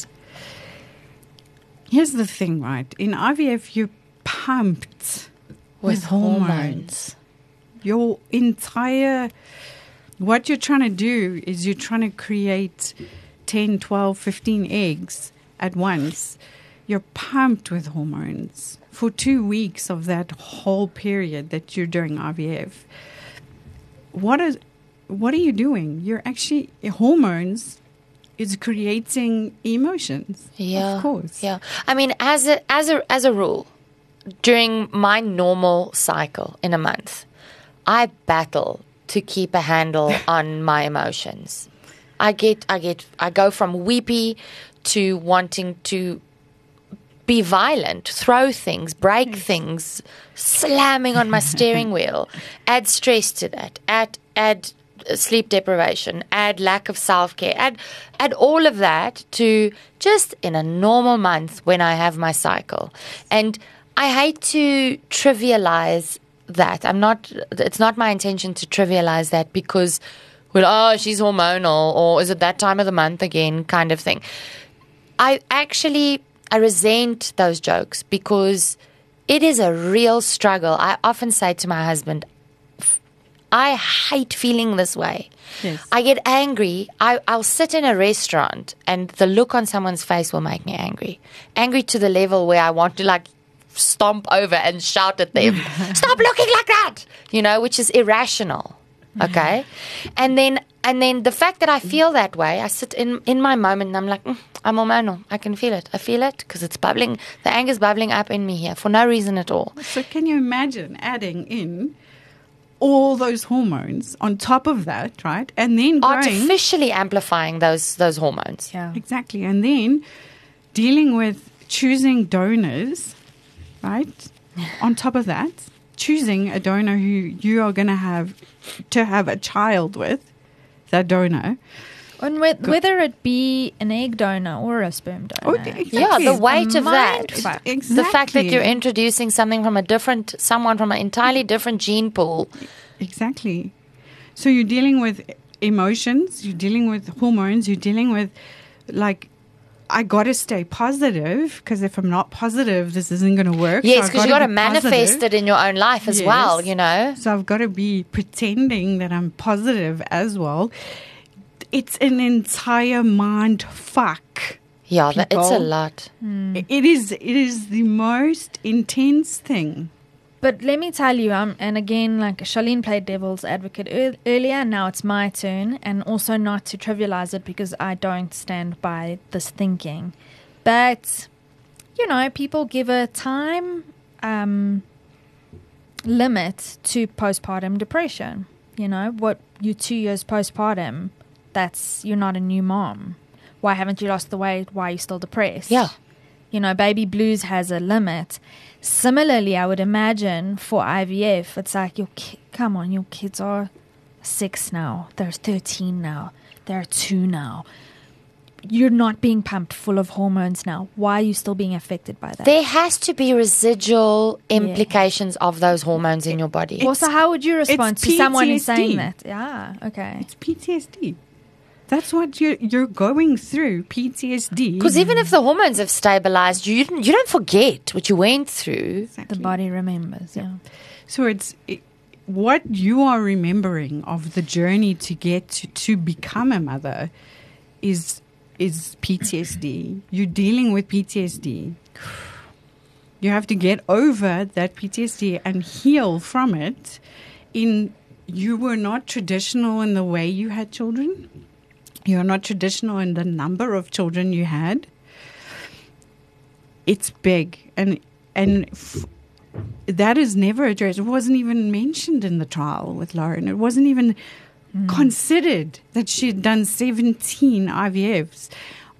Here's the thing, right? In I V F, you're pumped with, hormones. Your entire, what you're trying to do is you're trying to create ten, twelve, fifteen eggs at once. You're pumped with hormones for two weeks of that whole period that you're doing I V F. What is, what are you doing? You're actually, hormones is creating emotions. Yeah. Of course. Yeah. I mean, as a as a as a rule, during my normal cycle in a month, I battle to keep a handle on my emotions. I get I get I go from weepy to wanting to be violent, throw things, break things, slamming on my steering wheel. Add stress to that. Add add sleep deprivation, add lack of self-care, add add all of that to just in a normal month when I have my cycle. And I hate to trivialize that. I'm not it's not my intention to trivialize that because, well, oh, she's hormonal, or is it that time of the month again, kind of thing. I actually I resent those jokes because it is a real struggle. I often say to my husband, I hate feeling this way. Yes. I get angry. I, I'll sit in a restaurant and the look on someone's face will make me angry. Angry to the level where I want to like stomp over and shout at them, stop looking like that, you know, which is irrational. Okay. And then, and then the fact that I feel that way, I sit in, in my moment and I'm like, mm, I'm hormonal. I can feel it. I feel it because it's bubbling. The anger's bubbling up in me here for no reason at all. So can you imagine adding in all those hormones on top of that, right? And then going, Artificially amplifying those those hormones. Yeah. exactly, and then dealing with choosing donors, right? On top of that, choosing a donor who you are going to have to have a child with, that donor. And with, whether it be an egg donor or a sperm Oh, donor. exactly. Yeah, the weight of mind that. fuck. Exactly. The fact that you're introducing something from a different, someone from an entirely different gene pool. Exactly. So you're dealing with emotions, you're dealing with hormones, you're dealing with, like, I got to stay positive because if I'm not positive, this isn't going to work. Yes, So I've because you got to be manifest positive. it in your own life as Yes. well, you know? So I've got to be pretending that I'm positive as well. It's an entire mind fuck. Yeah, that, it's a People. lot. It is. It is the most intense thing But let me tell you, um, and again, like Charlene played devil's advocate ear- earlier, now it's my turn, and also not to trivialize it because I don't stand by this thinking. But, you know, people give a time um, limit to postpartum depression. You know, what, you're two years postpartum, that's, you're not a new mom. Why haven't you lost the weight? Why are you still depressed? Yeah. You know, baby blues has a limit. Similarly, I would imagine for I V F, it's like, your ki- come on, your kids are six now. They're thirteen now. They're two now. You're not being pumped full of hormones now. Why are you still being affected by that? There has to be residual implications yeah. of those hormones in your body. Also, how would you respond to someone saying P T S D. that? Yeah, okay. It's P T S D. That's what you're, you're going through, P T S D. Because even if the hormones have stabilized, you, you don't forget what you went through. Exactly. The body remembers, yeah. So it's it, what you are remembering of the journey to get to, to become a mother is is P T S D. You're dealing with P T S D. You have to get over that P T S D and heal from it. In you were not traditional in the way you had children. You're not traditional in the number of children you had. It's big, and and f- that is never addressed. It wasn't even mentioned in the trial with Lauren. It wasn't even mm. considered that she'd done seventeen I V Fs.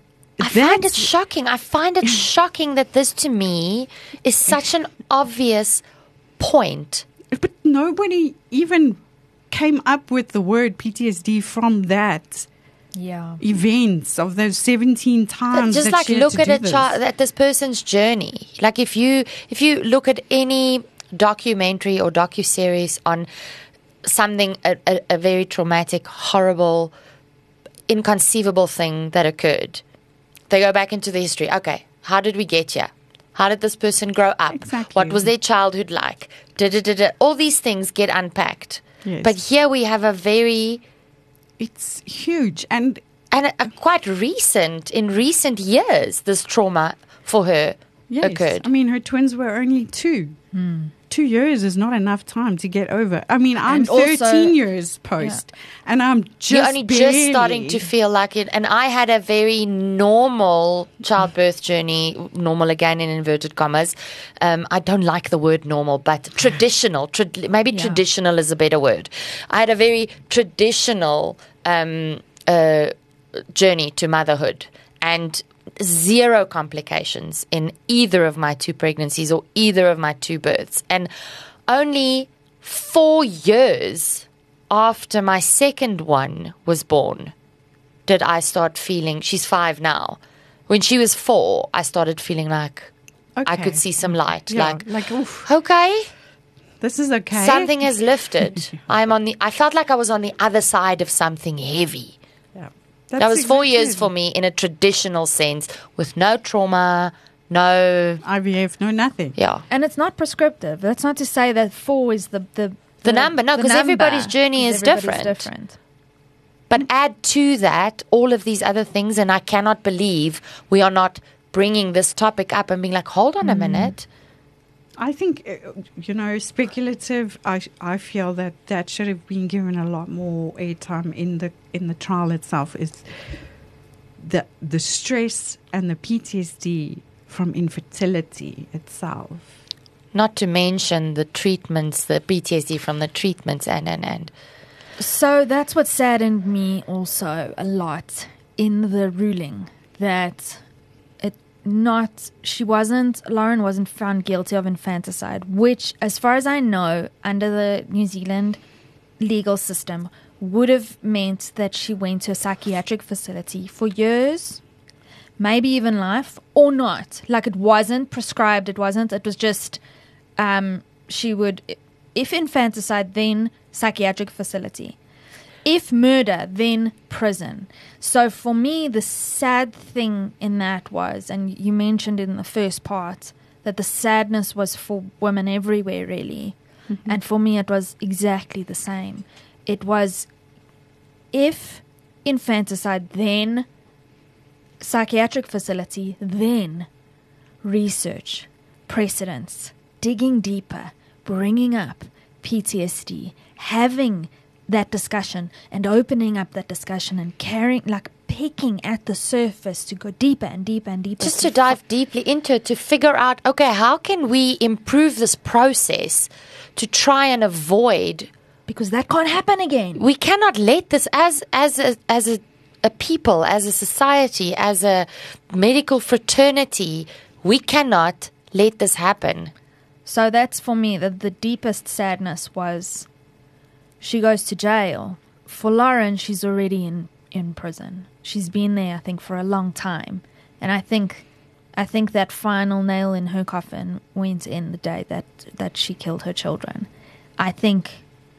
I find it shocking. I find it shocking that this, to me, is such an obvious point. But nobody even came up with the word P T S D from that. Yeah. Events of those seventeen times. Just that like she had look to at do a this. child, at this person's journey. Like if you if you look at any documentary or docuseries on something a, a, a very traumatic, horrible, inconceivable thing that occurred, they go back into the history. Okay, how did we get here? How did this person grow up? Exactly. What was their childhood like? Da, da, da, da. All these things get unpacked. Yes. But here we have a very It's huge. And And a, a quite recent, in recent years, this trauma for her yes, occurred. I mean, her twins were only two. Hmm. Two years is not enough time to get over. I mean, I'm And also- thirteen years post, and I'm just You're only just barely- starting to feel like it. And I had a very normal childbirth journey, normal again in inverted commas. Um, I don't like the word normal, but traditional. Tra- maybe Yeah. traditional is a better word. I had a very traditional um, uh, journey to motherhood, and zero complications in either of my two pregnancies or either of my two births. And only four years after my second one was born did I start feeling, she's five now. When she was four, I started feeling like I Okay. could see some light. Yeah, like, like, oof, okay, this is okay. something has lifted. I'm on the, I felt like I was on the other side of something heavy. Yeah. That That's was four exactly years it. for me in a traditional sense, with no trauma, no, I V F, no nothing. yeah. And it's not prescriptive. That's not to say that four is the the, The number, no, the 'cause number, everybody's journey 'cause is everybody's different. different. But add to that all of these other things, and I cannot believe we are not bringing this topic up and being like, hold on a minute. I think, uh, you know, speculative. I I feel that that should have been given a lot more airtime in the in the trial itself. Is the the stress and the P T S D from infertility itself. Not to mention the treatments, the P T S D from the treatments, and and and. So that's what saddened me also a lot in the ruling, that it not she wasn't Lauren wasn't found guilty of infanticide, which, as far as I know, under the New Zealand legal system, would have meant that she went to a psychiatric facility for years, maybe even life, or not. Like, it wasn't prescribed. It wasn't. It was just um, she would, if infanticide, then psychiatric facility. If murder, then prison. So for me, the sad thing in that was, and you mentioned in the first part, that the sadness was for women everywhere, really. Mm-hmm. And for me, it was exactly the same. It was, if infanticide, then psychiatric facility, then research, precedents, digging deeper, bringing up P T S D, having that discussion and opening up that discussion and carrying, like picking at the surface to go deeper and deeper and deeper. Just to dive deeply into it, to figure out, okay, how can we improve this process to try and avoid, because that can't happen again. We cannot let this, as as a, as a, a people, as a society, as a medical fraternity, we cannot let this happen. So that's for me, that the deepest sadness was she goes to jail. For Lauren, she's already in, in prison. She's been there, I think, for a long time. And I think I think that final nail in her coffin went in the day that, that she killed her children. I think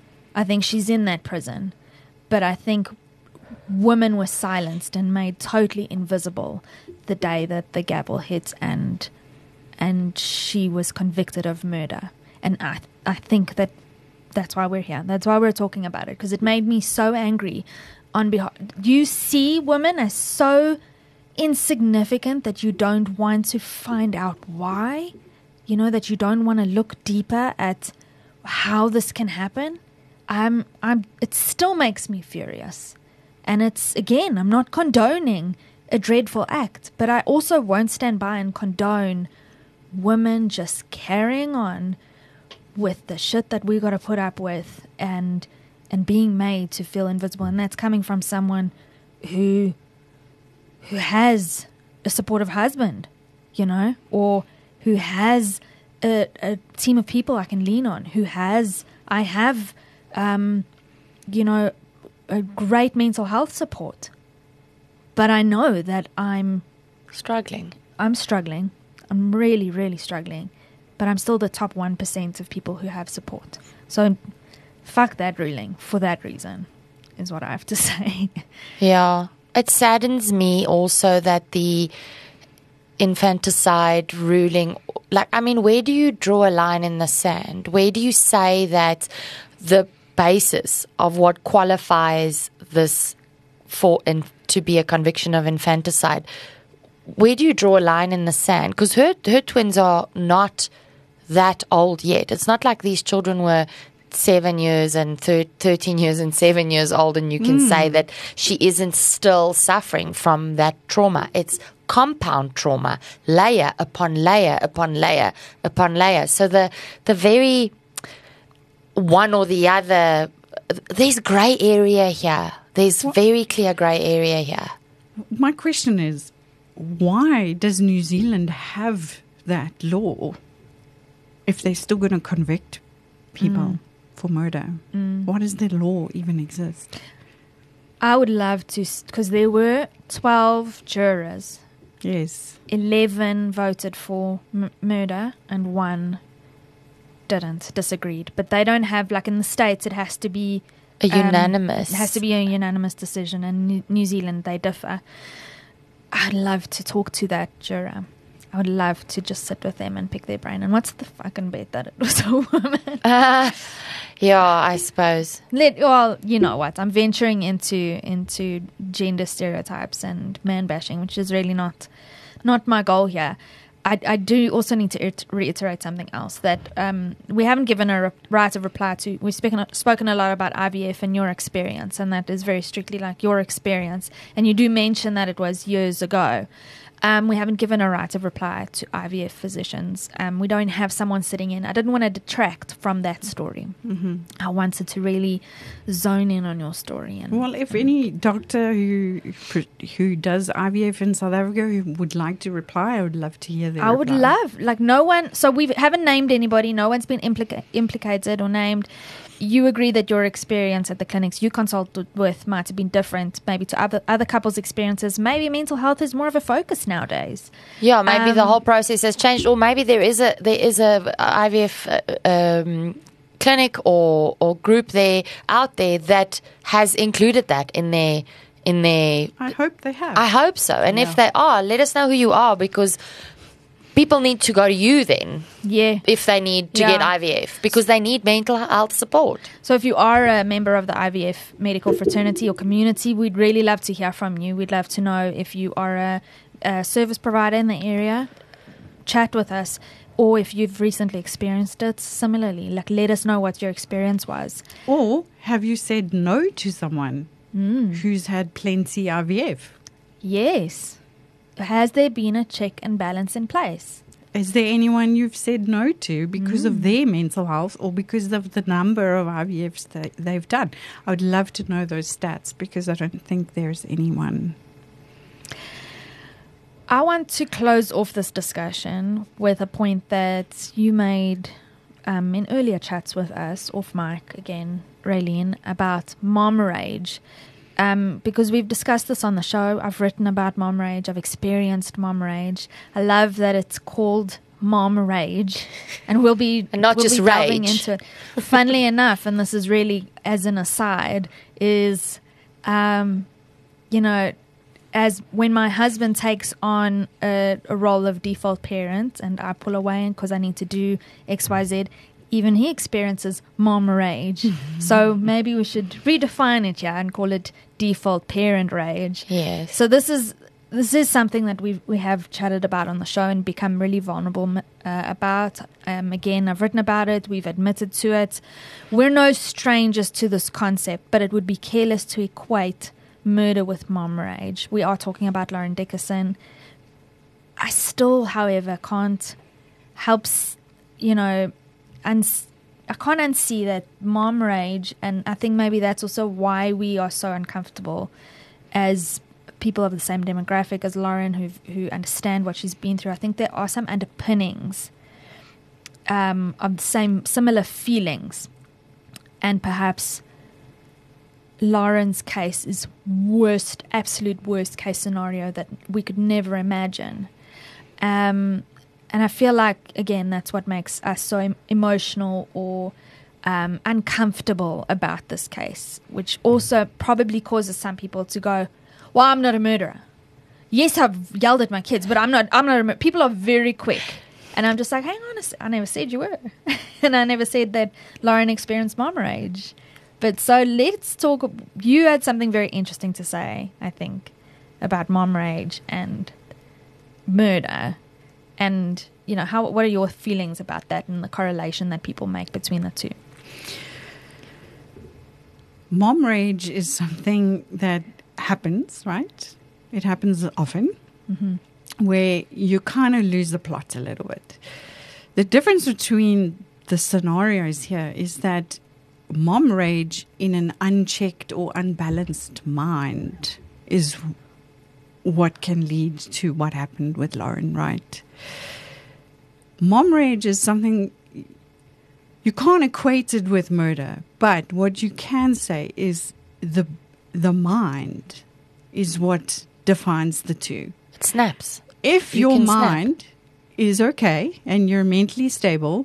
I think she's in that prison. But I think women were silenced and made totally invisible the day that the gavel hit and and she was convicted of murder. And I I think that that's why we're here. That's why we're talking about it, because it made me so angry on behalf. You see women as so insignificant that you don't want to find out why. You know, that you don't want to look deeper at how this can happen. I'm, I'm, it still makes me furious. And it's, again, I'm not condoning a dreadful act, but I also won't stand by and condone women just carrying on with the shit that we got to put up with and and being made to feel invisible. And that's coming from someone who who has a supportive husband, you know, or who has a, a team of people I can lean on, who has, I have, um, you know, a great mental health support. But I know that I'm struggling. I'm struggling. I'm really, really struggling. But I'm still the top one percent of people who have support. So fuck that ruling for that reason, is what I have to say. Yeah. It saddens me also that the infanticide ruling, like, I mean, where do you draw a line in the sand? Where do you say that the basis of what qualifies this for in, to be a conviction of infanticide, where do you draw a line in the sand? Because her, her twins are not that old yet. It's not like these children were seven years and thir- thirteen years and seven years old, and you can mm. say that she isn't still suffering from that trauma. It's compound trauma, layer upon layer upon layer upon layer. So the the very one or the other, there's grey area here. There's what? very clear grey area here. My question is, why does New Zealand have that law if they're still going to convict people mm. for murder? Mm. Why does the law even exist? I would love to, because there were twelve jurors. Yes. eleven voted for m- murder and one didn't, disagreed. But they don't have, like in the States, it has to be a um, unanimous. It has to be a unanimous decision. And New, New Zealand, they differ. I'd love to talk to that juror. I would love to just sit with them and pick their brain. And what's the fucking bet that it was a woman? Uh, yeah, I suppose. Let, well, you know what? I'm venturing into into gender stereotypes and man bashing, which is really not not my goal here. I, I do also need to it, reiterate something else, that um, we haven't given a re- right of reply to. We've spoken, spoken a lot about I V F and your experience, and that is very strictly like your experience. And you do mention that it was years ago. Um, we haven't given a right of reply to I V F physicians. Um, we don't have someone sitting in. I didn't want to detract from that story. Mm-hmm. I wanted to really zone in on your story. And, well, if and any doctor who who does I V F in South Africa who would like to reply, I would love to hear their I reply. would love, like no one, so we haven't named anybody. No one's been implica- implicated or named. You agree that your experience at the clinics you consulted with might have been different, maybe to other other couples' experiences. Maybe mental health is more of a focus nowadays. Yeah, maybe um, the whole process has changed, or maybe there is a there is a I V F uh, um, clinic or or group there out there that has included that in their in their. I hope they have. I hope so, and yeah. if they are, let us know who you are, because people need to go to you then. Yeah. If they need to yeah. get I V F, because they need mental health support. So if you are a member of the I V F medical fraternity or community, we'd really love to hear from you. We'd love to know if you are a, a service provider in the area. Chat with us. or if you've recently experienced it similarly. Like, let us know what your experience was. Or have you said no to someone Mm. who's had plenty I V F? Yes. Has there been a check and balance in place? Is there anyone you've said no to because of their mental health or because of the number of I V Fs that they've done? I would love to know those stats because I don't think there's anyone. I want to close off this discussion with a point that you made um, in earlier chats with us, off mic again, Raylene, about mom rage. Um, because we've discussed this on the show. I've written about mom rage. I've experienced mom rage. I love that it's called mom rage. And we'll be, And not we'll just be delving rage. into it. Funnily enough, and this is really as an aside, is, um, you know, as when my husband takes on a, a role of default parent and I pull away because I need to do X, Y, Z, even he experiences mom rage. Mm-hmm. So maybe we should redefine it, yeah, and call it default parent rage. Yes. So this is this is something that we we have chatted about on the show and become really vulnerable uh, about. Um, again, I've written about it. We've admitted to it. We're no strangers to this concept, but it would be careless to equate murder with mom rage. We are talking about Lauren Dickerson. I still, however, can't help, you know, and I can't unsee that mom rage, and I think maybe that's also why we are so uncomfortable as people of the same demographic as Lauren, who who understand what she's been through. I think there are some underpinnings um, of the same similar feelings, and perhaps Lauren's case is worst, absolute worst case scenario that we could never imagine. Um, and I feel like, again, that's what makes us so em- emotional or um, uncomfortable about this case, which also probably causes some people to go, well, I'm not a murderer. Yes, I've yelled at my kids, but I'm not, I'm not a murderer. People are very quick. And I'm just like, hang on a second. I never said you were. And I never said that Lauren experienced mom rage. But so let's talk. You had something very interesting to say, I think, about mom rage and murder. And, you know, how what are your feelings about that and the correlation that people make between the two? Mom rage is something that happens, right? It happens often, mm-hmm. where you kind of lose the plot a little bit. The difference between the scenarios here is that mom rage in an unchecked or unbalanced mind is what can lead to what happened with Lauren, right? Mom rage is something you can't equate it with murder, but what you can say is the the mind is what defines the two. It snaps. If You your can snap. mind is okay and you're mentally stable,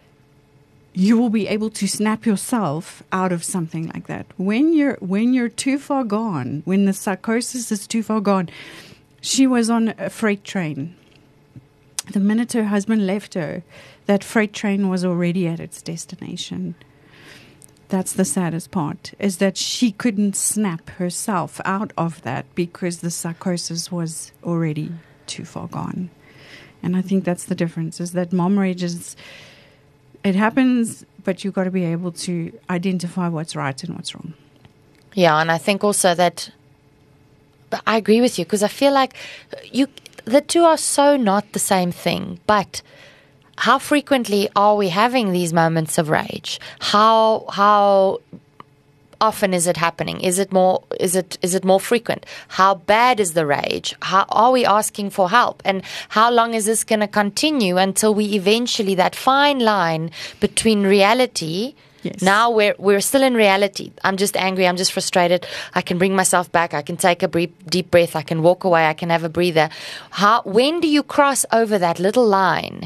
you will be able to snap yourself out of something like that. When you're when you're too far gone, when the psychosis is too far gone, she was on a freight train. The minute her husband left her, that freight train was already at its destination. That's the saddest part, is that she couldn't snap herself out of that because the psychosis was already too far gone. And I think that's the difference, is that mom rage is, it happens, but you've got to be able to identify what's right and what's wrong. Yeah, and I think also that, but I agree with you, because I feel like you, the two are so not the same thing, but how frequently are we having these moments of rage? How how often is it happening? Is it more is it is it more frequent? How bad is the rage? How are we asking for help? And how long is this going to continue until we eventually, that fine line between reality? Yes. Now we're we're still in reality. I'm just angry. I'm just frustrated. I can bring myself back. I can take a brief, deep breath. I can walk away. I can have a breather. How? When do you cross over that little line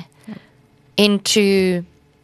into,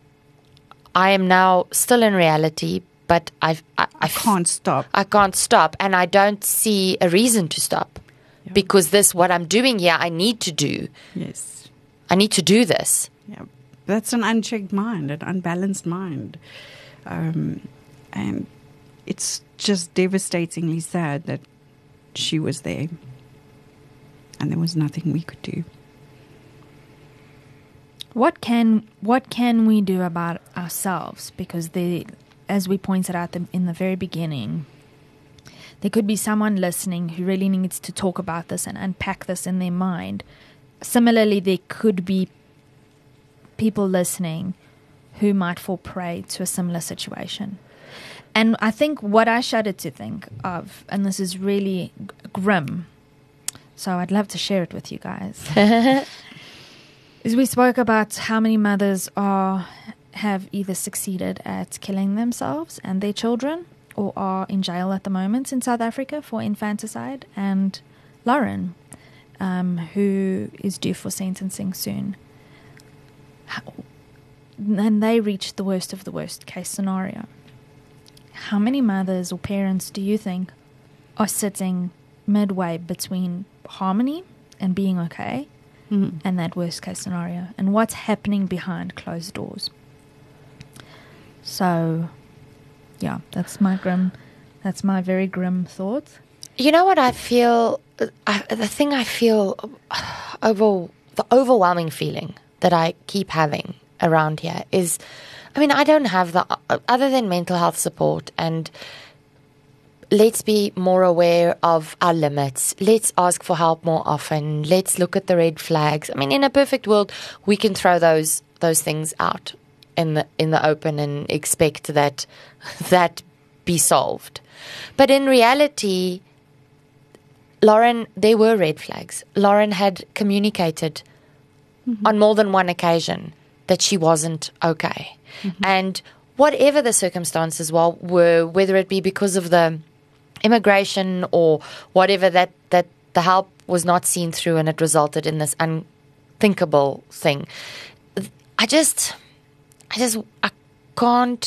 I am now still in reality, but I've, I, I can't stop. I can't stop, and I don't see a reason to stop, Yeah. because this, what I'm doing here, I need to do. Yes. I need to do this. Yeah. That's an unchecked mind, an unbalanced mind. Um, and it's just devastatingly sad that she was there and there was nothing we could do. What can what can we do about ourselves? Because they, as we pointed out in the very beginning, there could be someone listening who really needs to talk about this and unpack this in their mind. Similarly, there could be people listening who might fall prey to a similar situation. And I think what I shudder to think of, and this is really g- grim, so I'd love to share it with you guys, is we spoke about how many mothers are have either succeeded at killing themselves and their children, or are in jail at the moment in South Africa for infanticide, and Lauren, um, who is due for sentencing soon. How, and they reached the worst of the worst case scenario. How many mothers or parents do you think are sitting midway between harmony and being okay mm-hmm. and that worst case scenario? And what's happening behind closed doors? So, yeah, that's my grim, that's my very grim thoughts. You know what I feel, I, the thing I feel, over, the overwhelming feeling that I keep having around here is, I mean, I don't have the, other than mental health support, and let's be more aware of our limits. Let's ask for help more often. Let's look at the red flags. I mean, in a perfect world, we can throw those those things out in the in the open and expect that that be solved. But in reality, Lauren, there were red flags. Lauren had communicated mm-hmm. on more than one occasion that she wasn't okay. Mm-hmm. And whatever the circumstances were, were, whether it be because of the immigration or whatever, that, that the help was not seen through and it resulted in this unthinkable thing. I just, I just, I can't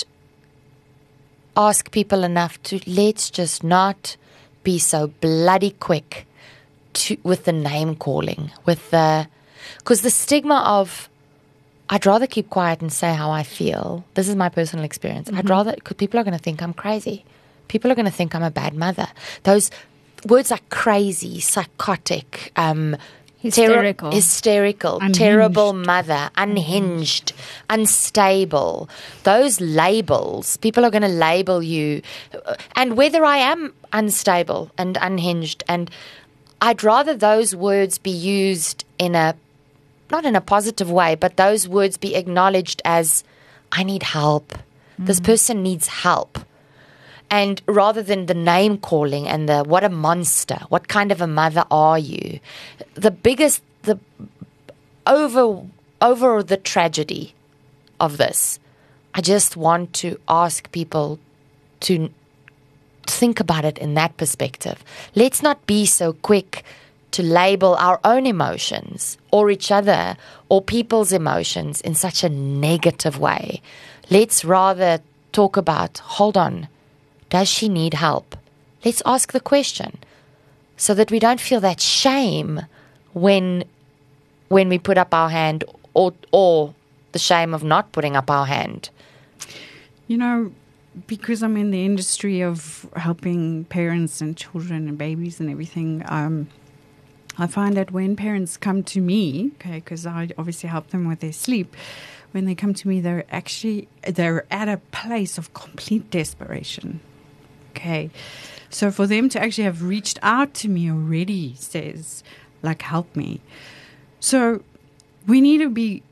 ask people enough to let's just not be so bloody quick to with the name calling, with the, because the stigma of, I'd rather keep quiet and say how I feel. This is my personal experience. Mm-hmm. I'd rather, because people are going to think I'm crazy. People are going to think I'm a bad mother. Those words like crazy, psychotic, um, hysterical, ter- hysterical, unhinged. terrible mother, unhinged, unstable. Those labels, people are going to label you. And whether I am unstable and unhinged, and I'd rather those words be used in a, not in a positive way, but those words be acknowledged as, I need help. Mm. This person needs help. And rather than the name calling and the, what a monster, what kind of a mother are you? The biggest, the over, over the tragedy of this, I just want to ask people to think about it in that perspective. Let's not be so quick to label our own emotions or each other or people's emotions in such a negative way. Let's rather talk about, hold on, does she need help? Let's ask the question so that we don't feel that shame when when we put up our hand, or or the shame of not putting up our hand. You know, because I'm in the industry of helping parents and children and babies and everything, um, I find that when parents come to me, okay, because I obviously help them with their sleep, when they come to me, they're actually, they're at a place of complete desperation, okay? So for them to actually have reached out to me already says, like, help me. So we need to be,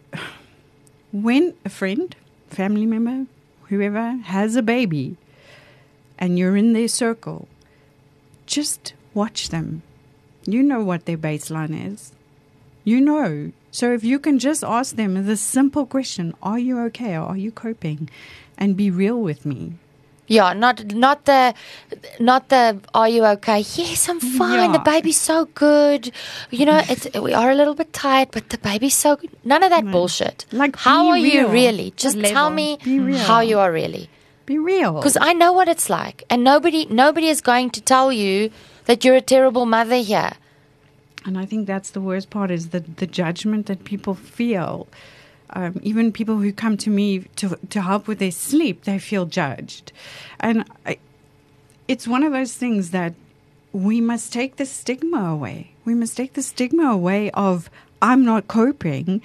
when a friend, family member, whoever has a baby and you're in their circle, just watch them. You know what their baseline is. You know. So if you can just ask them the simple question, are you okay or are you coping? And be real with me. Yeah, not not the not the are you okay? Yes, I'm fine. Yeah. The baby's so good. You know, it's we are a little bit tired, but the baby's so good. None of that No. bullshit. Like, how be are you real. really? Just Level. tell me Be real. how you are really. Be real. Because I know what it's like, and nobody nobody is going to tell you that you're a terrible mother here. And I think that's the worst part, is the, the judgment that people feel. Um, even people who come to me to to help with their sleep, they feel judged. And I, it's one of those things that we must take the stigma away. We must take the stigma away of, I'm not coping,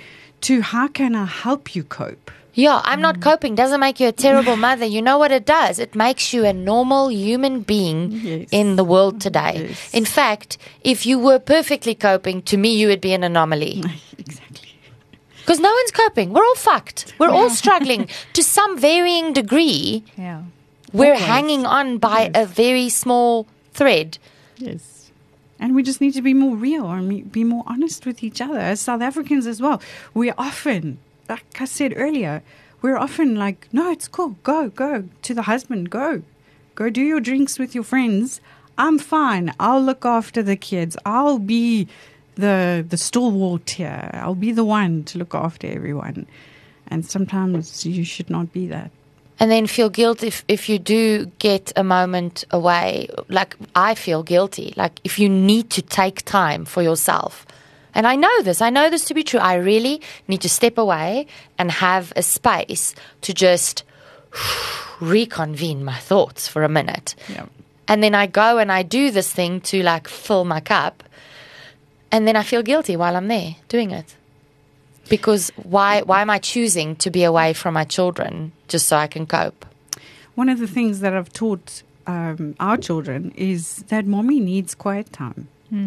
to how can I help you cope? Yeah, I'm not coping. Doesn't make you a terrible mother. You know what it does? It makes you a normal human being Yes. in the world today. Yes. In fact, if you were perfectly coping, to me, you would be an anomaly. Exactly. Because no one's coping. We're all fucked. We're all struggling to some varying degree. Yeah. We're Always. hanging on by Yes. a very small thread. Yes. And we just need to be more real and me- be more honest with each other. As South Africans as well, we often, like I said earlier, we're often like, no, it's cool. Go, go to the husband. Go. Go do your drinks with your friends. I'm fine. I'll look after the kids. I'll be the the stalwart here. I'll be the one to look after everyone. And sometimes you should not be that. And then feel guilt if, if you do get a moment away. Like, I feel guilty. Like, if you need to take time for yourself. And I know this. I know this to be true. I really need to step away and have a space to just reconvene my thoughts for a minute. Yeah. And then I go and I do this thing to, like, fill my cup. And then I feel guilty while I'm there doing it. Because why why am I choosing to be away from my children just so I can cope? One of the things that I've taught um, our children is that mommy needs quiet time.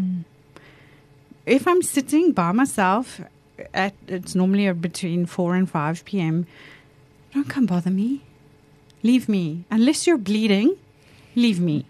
If I'm sitting by myself, at it's normally between four and five p.m., don't come bother me. Leave me. Unless you're bleeding, leave me.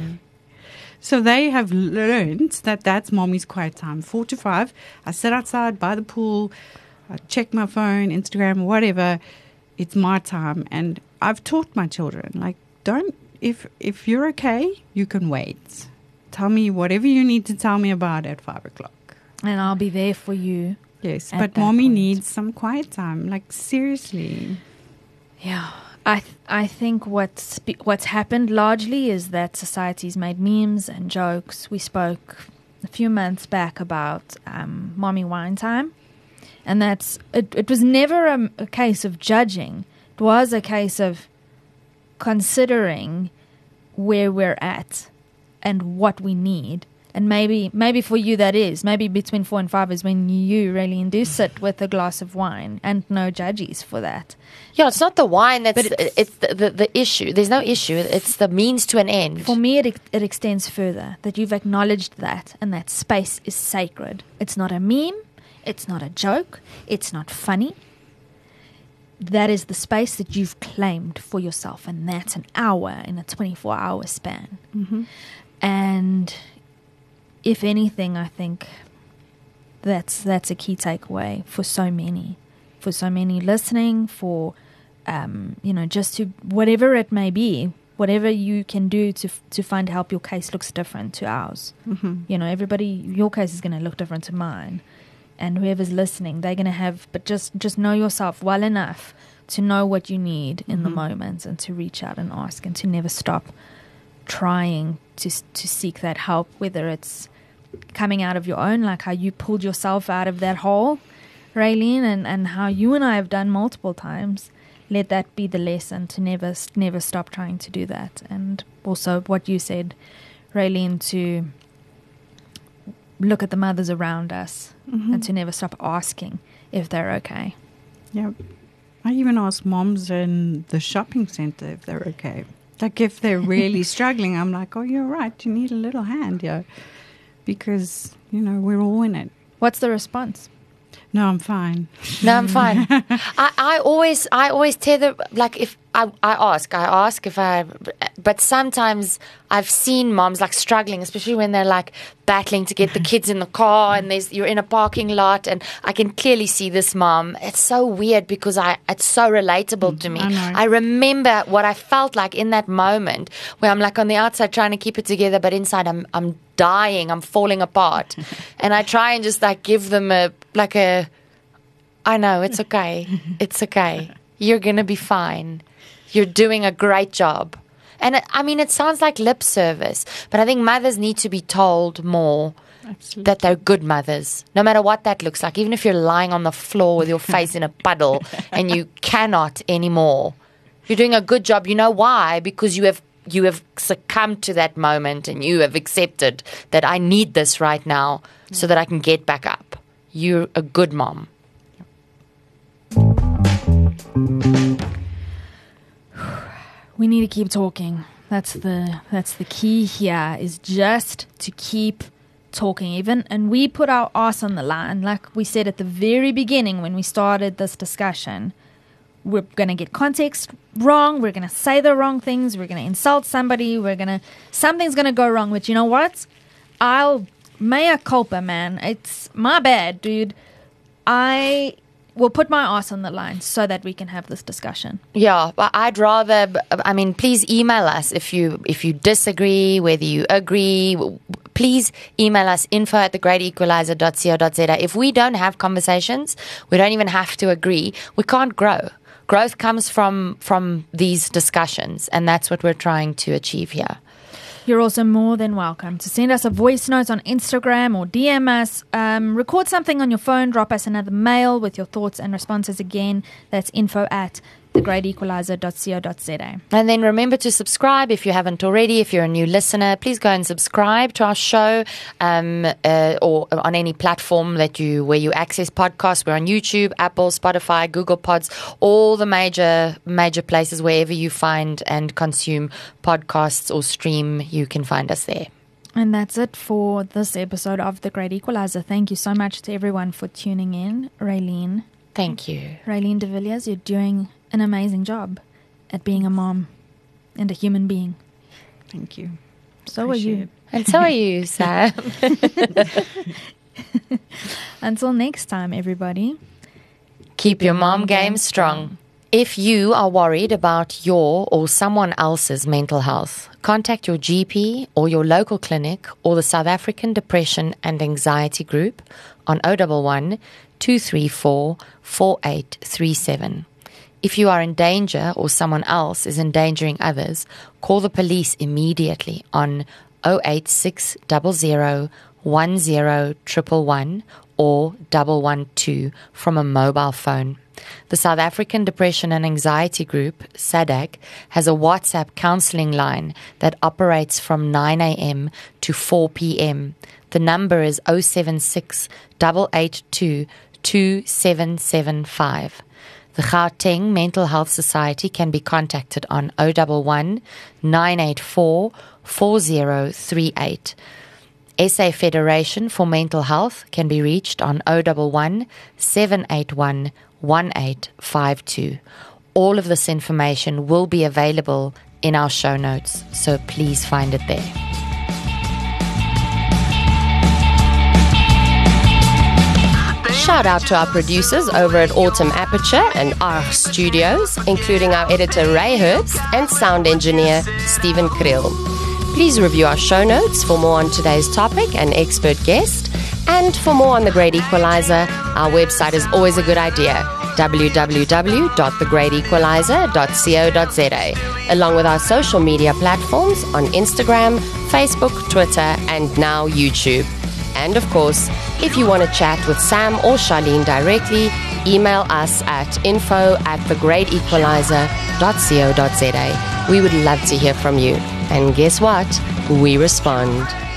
So they have learned that that's mommy's quiet time. Four to five, I sit outside by the pool, I check my phone, Instagram, whatever. It's my time. And I've taught my children, like, don't, if if you're okay, you can wait. Tell me whatever you need to tell me about at five o'clock. And I'll be there for you. Yes, At but that mommy point. needs some quiet time. Like, seriously. Yeah. I th- I think what's be- what's happened largely is that society's made memes and jokes. We spoke a few months back about um, mommy wine time, and that's it. It was never a, a case of judging. It was a case of considering where we're at and what we need. And maybe maybe for you that is. Maybe between four and five is when you really do sit with a glass of wine, and no judges for that. Yeah, it's not the wine that's But it's, it's- the, the, the issue. There's no issue. It's the means to an end. For me, it, ex- it extends further, that you've acknowledged that, and that space is sacred. It's not a meme. It's not a joke. It's not funny. That is the space that you've claimed for yourself, and that's an hour in a twenty-four hour span. And if anything, I think that's that's a key takeaway for so many, for so many listening, for um, you know, just to whatever it may be, whatever you can do to to find help. Your case looks different to ours. You know, everybody, your case is going to look different to mine, and whoever's listening, they're going to have. But just just know yourself well enough to know what you need in the moment, and to reach out and ask, and to never stop trying to to seek that help, whether it's coming out of your own, like how you pulled yourself out of that hole, Raylene, and, and how you and I have done multiple times. Let that be the lesson, to never never stop trying to do that. And also what you said, Raylene, to look at the mothers around us and to never stop asking if they're okay. Yep. I even ask moms in the shopping center if they're okay. Like, if they're really struggling, I'm like, oh, you're right. You need a little hand, yeah. Because, you know, we're all in it. What's the response? No, I'm fine. No, I'm fine. I, I always, I always tether, like, if I, I ask, I ask if I, but sometimes I've seen moms like struggling, especially when they're like battling to get the kids in the car, and there's, you're in a parking lot, and I can clearly see this mom. It's so weird because I, it's so relatable to me. I know. I remember what I felt like in that moment where I'm like on the outside trying to keep it together, but inside I'm, I'm dying, I'm falling apart. And I try and just like give them a, like a, I know, it's okay. It's okay. You're going to be fine. You're doing a great job. And it, I mean, it sounds like lip service, but I think mothers need to be told more Absolutely. that they're good mothers, no matter what that looks like. Even if you're lying on the floor with your face in a puddle and you cannot anymore, you're doing a good job. You know why? Because you have you have succumbed to that moment, and you have accepted that I need this right now so that I can get back up. You're a good mom. we need to keep talking. That's the that's the key here, is just to keep talking. Even, and we put our ass on the line, like we said at the very beginning when we started this discussion. We're going to get context wrong. We're going to say the wrong things. We're going to insult somebody. We're going to, something's going to go wrong. But you know what? I'll, mea culpa, man. It's my bad, dude. I will put my ass on the line so that we can have this discussion. Yeah, but I'd rather, I mean, please email us if you, if you disagree, whether you agree. Please email us info at the great equalizer dot co dot za. If we don't have conversations, we don't even have to agree. We can't grow. Growth comes from from these discussions, and that's what we're trying to achieve here. You're also more than welcome to send us a voice note on Instagram or D M us. Um, record something on your phone, drop us another mail with your thoughts and responses again. That's info at the great equalizer dot co dot za. And then remember to subscribe if you haven't already. If you're a new listener, please go and subscribe to our show um, uh, or on any platform that you where you access podcasts. We're on YouTube, Apple, Spotify, Google Pods, all the major major places wherever you find and consume podcasts or stream, you can find us there. And that's it for this episode of The Great Equalizer. Thank you so much to everyone for tuning in. Raylene. Thank you. Raylene de Villiers, you're doing an amazing job at being a mom and a human being. Thank you. So are you. And so are you, Sam. Until next time, everybody. Keep your mom game strong. If you are worried about your or someone else's mental health, contact your G P or your local clinic or the South African Depression and Anxiety Group on zero one one, two three four, four eight three seven. If you are in danger or someone else is endangering others, call the police immediately on zero eight six zero zero one zero one one one or one one two from a mobile phone. The South African Depression and Anxiety Group, S A D A C, has a WhatsApp counseling line that operates from nine a.m. to four p.m. The number is zero seven six, eight eight two, two seven seven five. The Gauteng Mental Health Society can be contacted on zero one one, nine eight four, four zero three eight. S A Federation for Mental Health can be reached on zero one one, seven eight one, one eight five two. All of this information will be available in our show notes, so please find it there. Shout out to our producers over at Autumn Aperture and our studios, including our editor Ray Herbst and sound engineer Stephen Krill. Please review our show notes for more on today's topic and expert guest. And for more on The Great Equalizer, our website is always a good idea, w w w dot the great equalizer dot co dot za, along with our social media platforms on Instagram, Facebook, Twitter, and now YouTube. And of course, if you want to chat with Sam or Charlene directly, email us at info at the great equalizer dot co dot za. We would love to hear from you. And guess what? We respond.